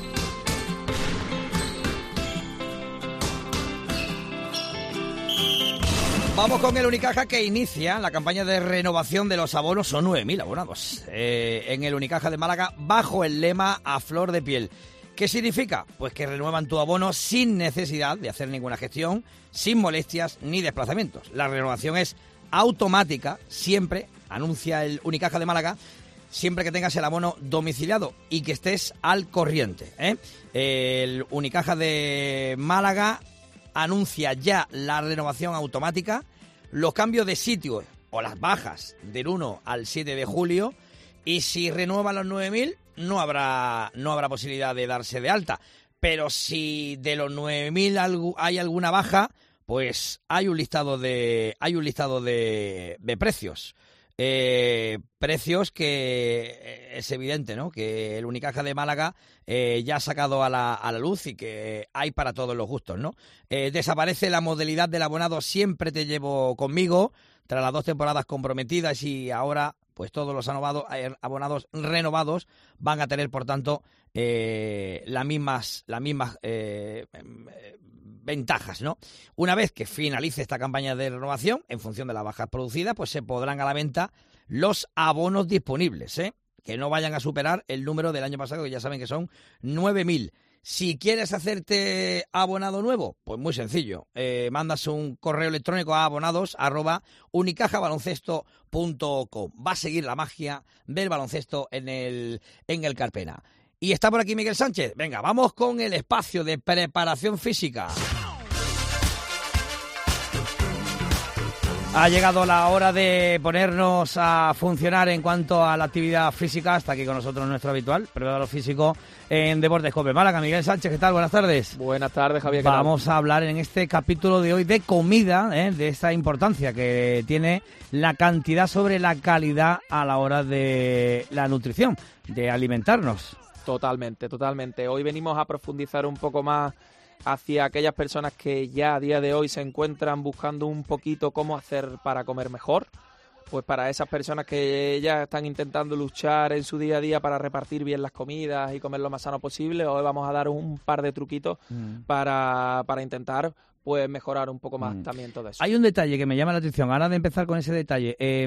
Vamos con el Unicaja, que inicia la campaña de renovación de los abonos. Son nueve mil abonados eh, en el Unicaja de Málaga, bajo el lema A Flor de Piel. ¿Qué significa? Pues que renuevan tu abono sin necesidad de hacer ninguna gestión, sin molestias ni desplazamientos. La renovación es automática, siempre, anuncia el Unicaja de Málaga, siempre que tengas el abono domiciliado y que estés al corriente, ¿eh? El Unicaja de Málaga anuncia ya la renovación automática, los cambios de sitio o las bajas del uno al siete de julio, y si renuevan los nueve mil, no habrá no habrá posibilidad de darse de alta. Pero si de los nueve mil hay alguna baja, pues hay un listado de hay un listado de, de precios. Eh, precios que es evidente, ¿no?, que el Unicaja de Málaga eh, ya ha sacado a la, a la luz y que hay para todos los gustos, ¿no? Eh, desaparece la modalidad del abonado siempre te llevo conmigo, tras las dos temporadas comprometidas, y ahora pues todos los abonados, abonados renovados van a tener, por tanto, eh, las mismas, las mismas eh, ventajas, ¿no? Una vez que finalice esta campaña de renovación, en función de las bajas producidas, pues se podrán a la venta los abonos disponibles, ¿eh? Que no vayan a superar el número del año pasado, que ya saben que son nueve mil. Si quieres hacerte abonado nuevo, pues muy sencillo. Eh, mandas un correo electrónico a abonados arroba unicajabaloncesto punto com. Va a seguir la magia del baloncesto en el, en el Carpena. Y está por aquí Miguel Sánchez. Venga, vamos con el espacio de preparación física. Ha llegado la hora de ponernos a funcionar en cuanto a la actividad física. Está aquí con nosotros nuestro habitual preparador físico en Deportes Cope Málaga, Miguel Sánchez. ¿Qué tal? Buenas tardes. Buenas tardes, Javier. Vamos a hablar en este capítulo de hoy de comida, ¿eh? de esta importancia que tiene la cantidad sobre la calidad a la hora de la nutrición, de alimentarnos. Totalmente, totalmente. Hoy venimos a profundizar un poco más hacia aquellas personas que ya a día de hoy se encuentran buscando un poquito cómo hacer para comer mejor. Pues para esas personas que ya están intentando luchar en su día a día para repartir bien las comidas y comer lo más sano posible, hoy vamos a dar un par de truquitos mm. para, para intentar pues mejorar un poco más mm. también todo eso. Hay un detalle que me llama la atención, ahora de empezar con ese detalle, eh,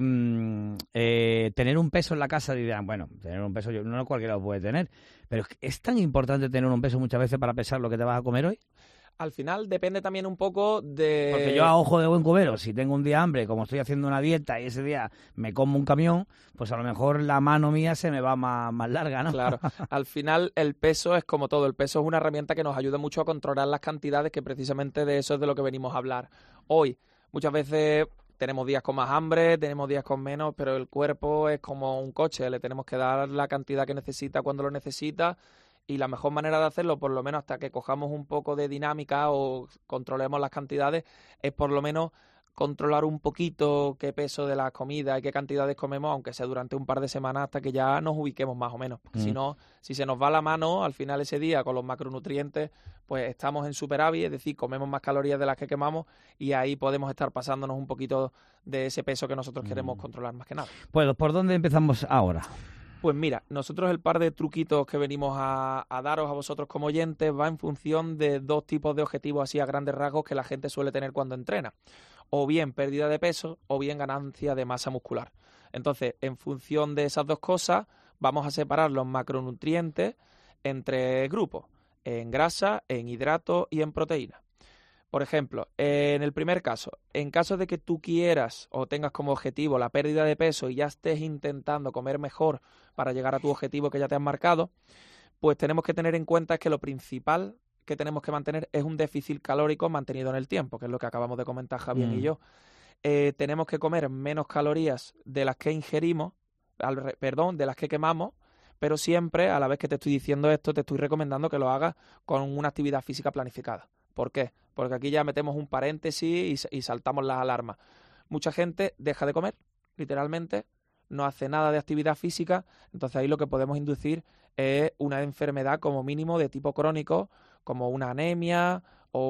eh, tener un peso en la casa, dirán, bueno, tener un peso yo, no cualquiera lo puede tener, pero es tan importante tener un peso muchas veces para pesar lo que te vas a comer hoy. Al final depende también un poco de... Porque yo a ojo de buen cubero, si tengo un día hambre, como estoy haciendo una dieta y ese día me como un camión, pues a lo mejor la mano mía se me va más, más larga, ¿no? Claro, al final el peso es como todo, el peso es una herramienta que nos ayuda mucho a controlar las cantidades, que precisamente de eso es de lo que venimos a hablar hoy. Muchas veces tenemos días con más hambre, tenemos días con menos, pero el cuerpo es como un coche, le tenemos que dar la cantidad que necesita cuando lo necesita. Y la mejor manera de hacerlo, por lo menos hasta que cojamos un poco de dinámica o controlemos las cantidades, es por lo menos controlar un poquito qué peso de las comidas y qué cantidades comemos, aunque sea durante un par de semanas, hasta que ya nos ubiquemos más o menos. Porque mm. si no, si se nos va la mano al final ese día con los macronutrientes, pues estamos en superávit, es decir, comemos más calorías de las que quemamos y ahí podemos estar pasándonos un poquito de ese peso que nosotros mm. queremos controlar más que nada. Pues, ¿por dónde empezamos ahora? Pues mira, nosotros el par de truquitos que venimos a, a daros a vosotros como oyentes va en función de dos tipos de objetivos así a grandes rasgos que la gente suele tener cuando entrena. O bien pérdida de peso o bien ganancia de masa muscular. Entonces, en función de esas dos cosas, vamos a separar los macronutrientes entre grupos, en grasa, en hidratos y en proteína. Por ejemplo, en el primer caso, en caso de que tú quieras o tengas como objetivo la pérdida de peso y ya estés intentando comer mejor para llegar a tu objetivo que ya te has marcado, pues tenemos que tener en cuenta que lo principal que tenemos que mantener es un déficit calórico mantenido en el tiempo, que es lo que acabamos de comentar Javier mm. y yo. Eh, tenemos que comer menos calorías de las que ingerimos, al, perdón, de las que quemamos, pero siempre, a la vez que te estoy diciendo esto, te estoy recomendando que lo hagas con una actividad física planificada. ¿Por qué? Porque aquí ya metemos un paréntesis y, y saltamos las alarmas. Mucha gente deja de comer, literalmente, no hace nada de actividad física, entonces ahí lo que podemos inducir es una enfermedad como mínimo de tipo crónico, como una anemia,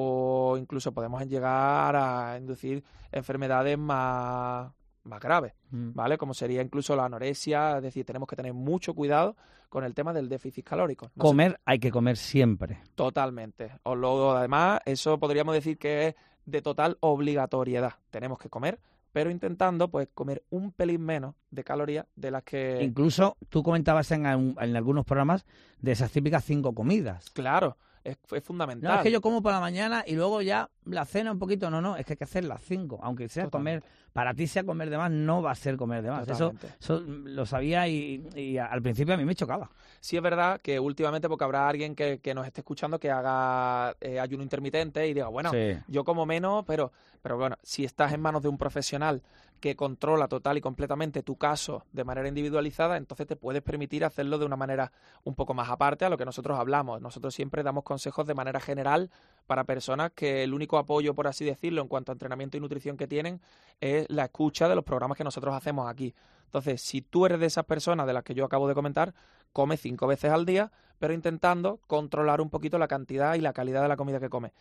o incluso podemos llegar a inducir enfermedades más, más graves, mm. ¿vale? Como sería incluso la anorexia, es decir, tenemos que tener mucho cuidado con el tema del déficit calórico. No comer, sé. Hay que comer siempre. Totalmente. O luego, además, eso podríamos decir que es de total obligatoriedad. Tenemos que comer, pero intentando pues comer un pelín menos de calorías de las que... Incluso tú comentabas en, en algunos programas de esas típicas cinco comidas. Claro. Es, es fundamental. No, es que yo como por la mañana y luego ya la cena un poquito, no, no, es que hay que hacer las cinco, aunque sea Totalmente. comer, para ti sea comer de más, no va a ser comer de más. Eso, eso lo sabía y, y al principio a mí me chocaba. Sí es verdad que últimamente, porque habrá alguien que, que nos esté escuchando que haga eh, ayuno intermitente y diga, bueno, sí. yo como menos, pero, pero bueno, si estás en manos de un profesional que controla total y completamente tu caso de manera individualizada, entonces te puedes permitir hacerlo de una manera un poco más aparte a lo que nosotros hablamos. Nosotros siempre damos consejos de manera general para personas que el único apoyo, por así decirlo, en cuanto a entrenamiento y nutrición que tienen es la escucha de los programas que nosotros hacemos aquí. Entonces, si tú eres de esas personas de las que yo acabo de comentar, come cinco veces al día, pero intentando controlar un poquito la cantidad y la calidad de la comida que comes.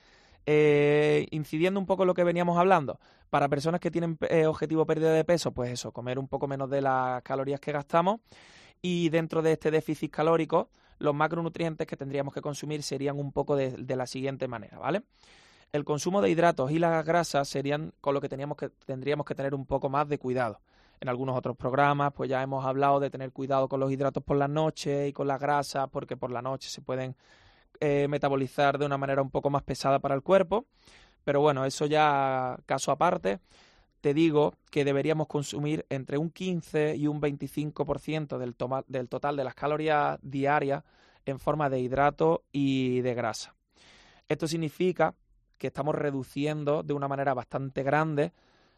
Eh, incidiendo un poco en lo que veníamos hablando, para personas que tienen eh, objetivo pérdida de peso, pues eso, comer un poco menos de las calorías que gastamos, y dentro de este déficit calórico, los macronutrientes que tendríamos que consumir serían un poco de, de la siguiente manera, ¿vale? El consumo de hidratos y las grasas serían con lo que, teníamos que tendríamos que tener un poco más de cuidado. En algunos otros programas pues ya hemos hablado de tener cuidado con los hidratos por la noche y con las grasas, porque por la noche se pueden Eh, metabolizar de una manera un poco más pesada para el cuerpo, pero bueno, eso ya caso aparte. Te digo que deberíamos consumir entre un quince y un veinticinco por ciento del, toma, del total de las calorías diarias en forma de hidrato y de grasa. Esto significa que estamos reduciendo de una manera bastante grande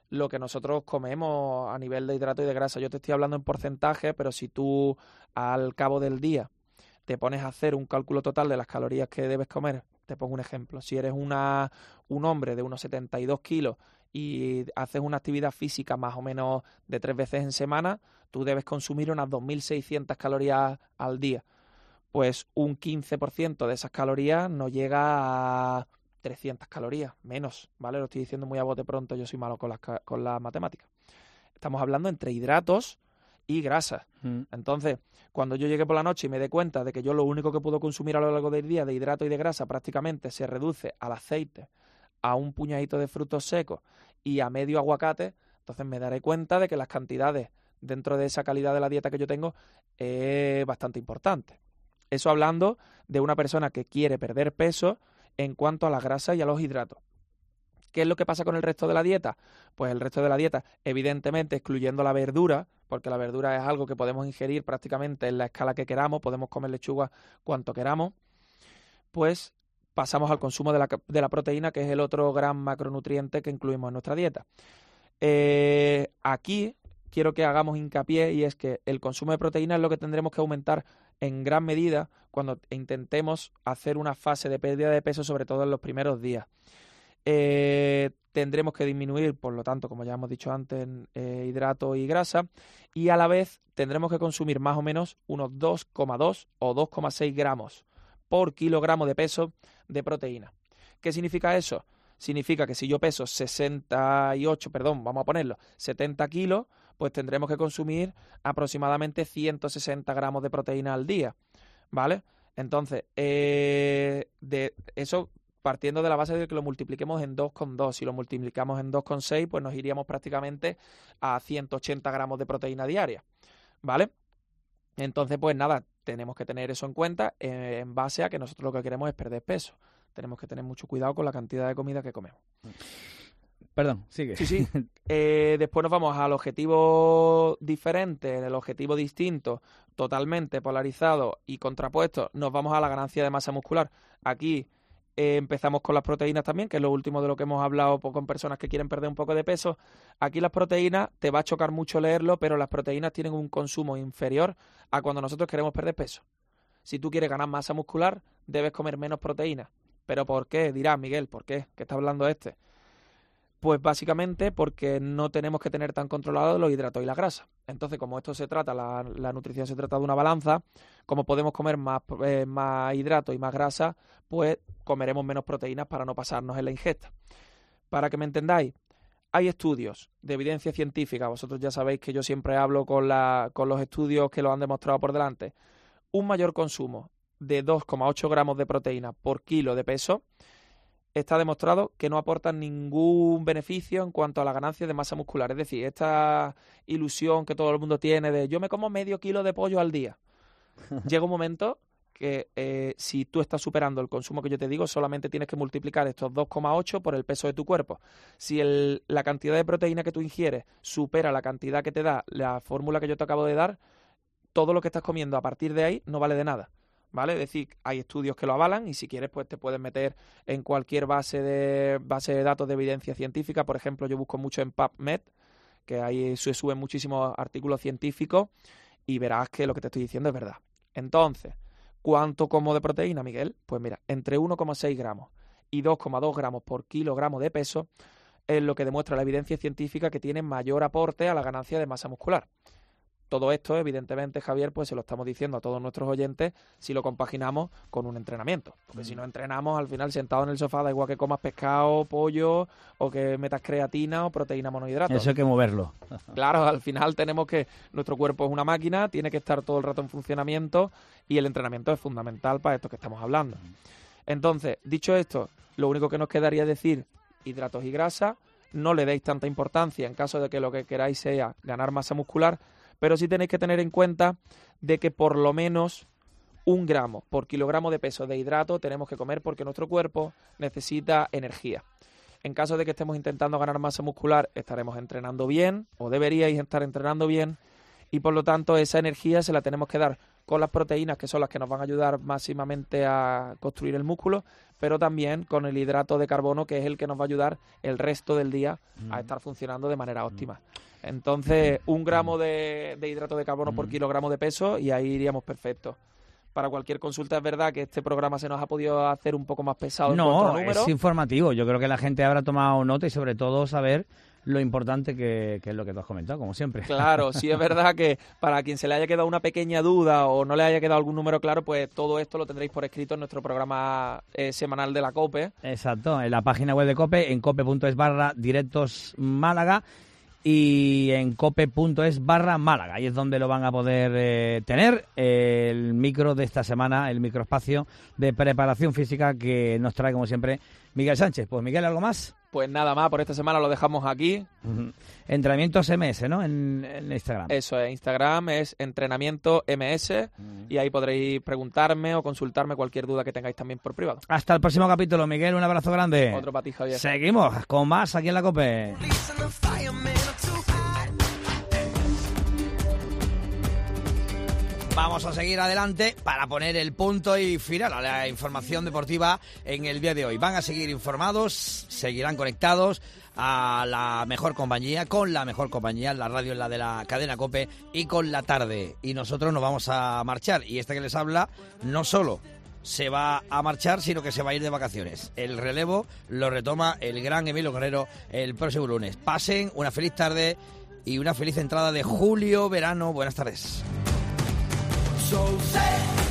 lo que nosotros comemos a nivel de hidrato y de grasa. Yo te estoy hablando en porcentaje, pero si tú al cabo del día te pones a hacer un cálculo total de las calorías que debes comer, te pongo un ejemplo. Si eres una un hombre de unos setenta y dos kilos y haces una actividad física más o menos de tres veces en semana, tú debes consumir unas dos mil seiscientas calorías al día. Pues un quince por ciento de esas calorías no llega a trescientas calorías, menos, ¿vale? Lo estoy diciendo muy a bote pronto, yo soy malo con las, con las matemáticas. Estamos hablando entre hidratos y grasas. Mm. Entonces, cuando yo llegue por la noche y me dé cuenta de que yo lo único que puedo consumir a lo largo del día de hidrato y de grasa prácticamente se reduce al aceite, a un puñadito de frutos secos y a medio aguacate, entonces me daré cuenta de que las cantidades dentro de esa calidad de la dieta que yo tengo es bastante importante. Eso hablando de una persona que quiere perder peso en cuanto a la grasa y a los hidratos. ¿Qué es lo que pasa con el resto de la dieta? Pues el resto de la dieta, evidentemente excluyendo la verdura, porque la verdura es algo que podemos ingerir prácticamente en la escala que queramos, podemos comer lechuga cuanto queramos, pues pasamos al consumo de la, de la proteína, que es el otro gran macronutriente que incluimos en nuestra dieta. Eh, aquí quiero que hagamos hincapié, y es que el consumo de proteína es lo que tendremos que aumentar en gran medida cuando intentemos hacer una fase de pérdida de peso, sobre todo en los primeros días. Eh, tendremos que disminuir, por lo tanto, como ya hemos dicho antes, eh, hidrato y grasa, y a la vez tendremos que consumir más o menos unos dos coma dos o dos coma seis gramos por kilogramo de peso de proteína. ¿Qué significa eso? Significa que si yo peso sesenta y ocho, perdón, vamos a ponerlo, setenta kilos, pues tendremos que consumir aproximadamente ciento sesenta gramos de proteína al día, ¿vale? Entonces, eh, de eso partiendo de la base de que lo multipliquemos en dos coma dos. Si lo multiplicamos en dos coma seis, pues nos iríamos prácticamente a ciento ochenta gramos de proteína diaria, ¿vale? Entonces, pues nada, tenemos que tener eso en cuenta eh, en base a que nosotros lo que queremos es perder peso. Tenemos que tener mucho cuidado con la cantidad de comida que comemos. Perdón, sigue. Sí, sí. Eh, después nos vamos al objetivo diferente, el objetivo distinto, totalmente polarizado y contrapuesto. Nos vamos a la ganancia de masa muscular. Aquí eh, empezamos con las proteínas también, que es lo último de lo que hemos hablado con personas que quieren perder un poco de peso. Aquí las proteínas, te va a chocar mucho leerlo, pero las proteínas tienen un consumo inferior a cuando nosotros queremos perder peso. Si tú quieres ganar masa muscular, debes comer menos proteínas. ¿Pero por qué? Dirás, Miguel, ¿por qué? ¿Qué está hablando este? Pues básicamente porque no tenemos que tener tan controlados los hidratos y la grasa. Entonces, como esto se trata, la, la nutrición se trata de una balanza, como podemos comer más, eh, más hidratos y más grasa, pues comeremos menos proteínas para no pasarnos en la ingesta. Para que me entendáis, hay estudios de evidencia científica, vosotros ya sabéis que yo siempre hablo con, la, con los estudios que lo han demostrado por delante. Un mayor consumo de dos coma ocho gramos de proteína por kilo de peso está demostrado que no aportan ningún beneficio en cuanto a la ganancia de masa muscular. Es decir, esta ilusión que todo el mundo tiene de yo me como medio kilo de pollo al día. Llega un momento que eh, si tú estás superando el consumo que yo te digo, solamente tienes que multiplicar estos dos coma ocho por el peso de tu cuerpo. Si el, la cantidad de proteína que tú ingieres supera la cantidad que te da la fórmula que yo te acabo de dar, todo lo que estás comiendo a partir de ahí no vale de nada. ¿Vale? Es decir, hay estudios que lo avalan y si quieres pues te puedes meter en cualquier base de base de datos de evidencia científica. Por ejemplo, yo busco mucho en PubMed, que ahí se suben muchísimos artículos científicos y verás que lo que te estoy diciendo es verdad. Entonces, ¿cuánto como de proteína, Miguel? Pues mira, entre uno coma seis gramos y dos coma dos gramos por kilogramo de peso es lo que demuestra la evidencia científica que tiene mayor aporte a la ganancia de masa muscular. Todo esto, evidentemente, Javier, pues se lo estamos diciendo a todos nuestros oyentes si lo compaginamos con un entrenamiento. Porque mm. si no entrenamos, al final, sentado en el sofá, da igual que comas pescado, pollo, o que metas creatina o proteína monohidrato. Eso hay que moverlo. Claro, al final tenemos que... Nuestro cuerpo es una máquina, tiene que estar todo el rato en funcionamiento y el entrenamiento es fundamental para esto que estamos hablando. Entonces, dicho esto, lo único que nos quedaría es decir hidratos y grasa. No le deis tanta importancia en caso de que lo que queráis sea ganar masa muscular, pero sí tenéis que tener en cuenta de que por lo menos un gramo por kilogramo de peso de hidrato tenemos que comer porque nuestro cuerpo necesita energía. En caso de que estemos intentando ganar masa muscular, estaremos entrenando bien o deberíais estar entrenando bien y por lo tanto esa energía se la tenemos que dar con las proteínas, que son las que nos van a ayudar máximamente a construir el músculo, pero también con el hidrato de carbono, que es el que nos va a ayudar el resto del día mm. a estar funcionando de manera óptima. Entonces, un gramo de, de hidrato de carbono mm. por kilogramo de peso y ahí iríamos perfectos. Para cualquier consulta es verdad que este programa se nos ha podido hacer un poco más pesado. No, es informativo. Yo creo que la gente habrá tomado nota y sobre todo saber lo importante que, que es lo que tú has comentado, como siempre. Claro, sí es verdad que para quien se le haya quedado una pequeña duda o no le haya quedado algún número claro, pues todo esto lo tendréis por escrito en nuestro programa eh, semanal de la COPE. Exacto, en la página web de COPE, en cope.es barra directos Málaga y en cope.es barra Málaga. Ahí es donde lo van a poder eh, tener eh, el micro de esta semana, el microespacio de preparación física que nos trae, como siempre, Miguel Sánchez. Pues Miguel, ¿algo más? Pues nada más, por esta semana lo dejamos aquí. Uh-huh. Entrenamientos M S, ¿no? En, en Instagram. Eso es, Instagram es entrenamiento M S uh-huh. y ahí podréis preguntarme o consultarme cualquier duda que tengáis también por privado. Hasta el próximo capítulo, Miguel, un abrazo grande. Otro para ti, Javier. Seguimos con más aquí en la COPE. Vamos a seguir adelante para poner el punto y final a la información deportiva en el día de hoy. Van a seguir informados, seguirán conectados a la mejor compañía, con la mejor compañía, la radio es la de la cadena COPE y con la tarde. Y nosotros nos vamos a marchar. Y este que les habla no solo se va a marchar, sino que se va a ir de vacaciones. El relevo lo retoma el gran Emilio Guerrero el próximo lunes. Pasen una feliz tarde y una feliz entrada de julio, verano. Buenas tardes. So say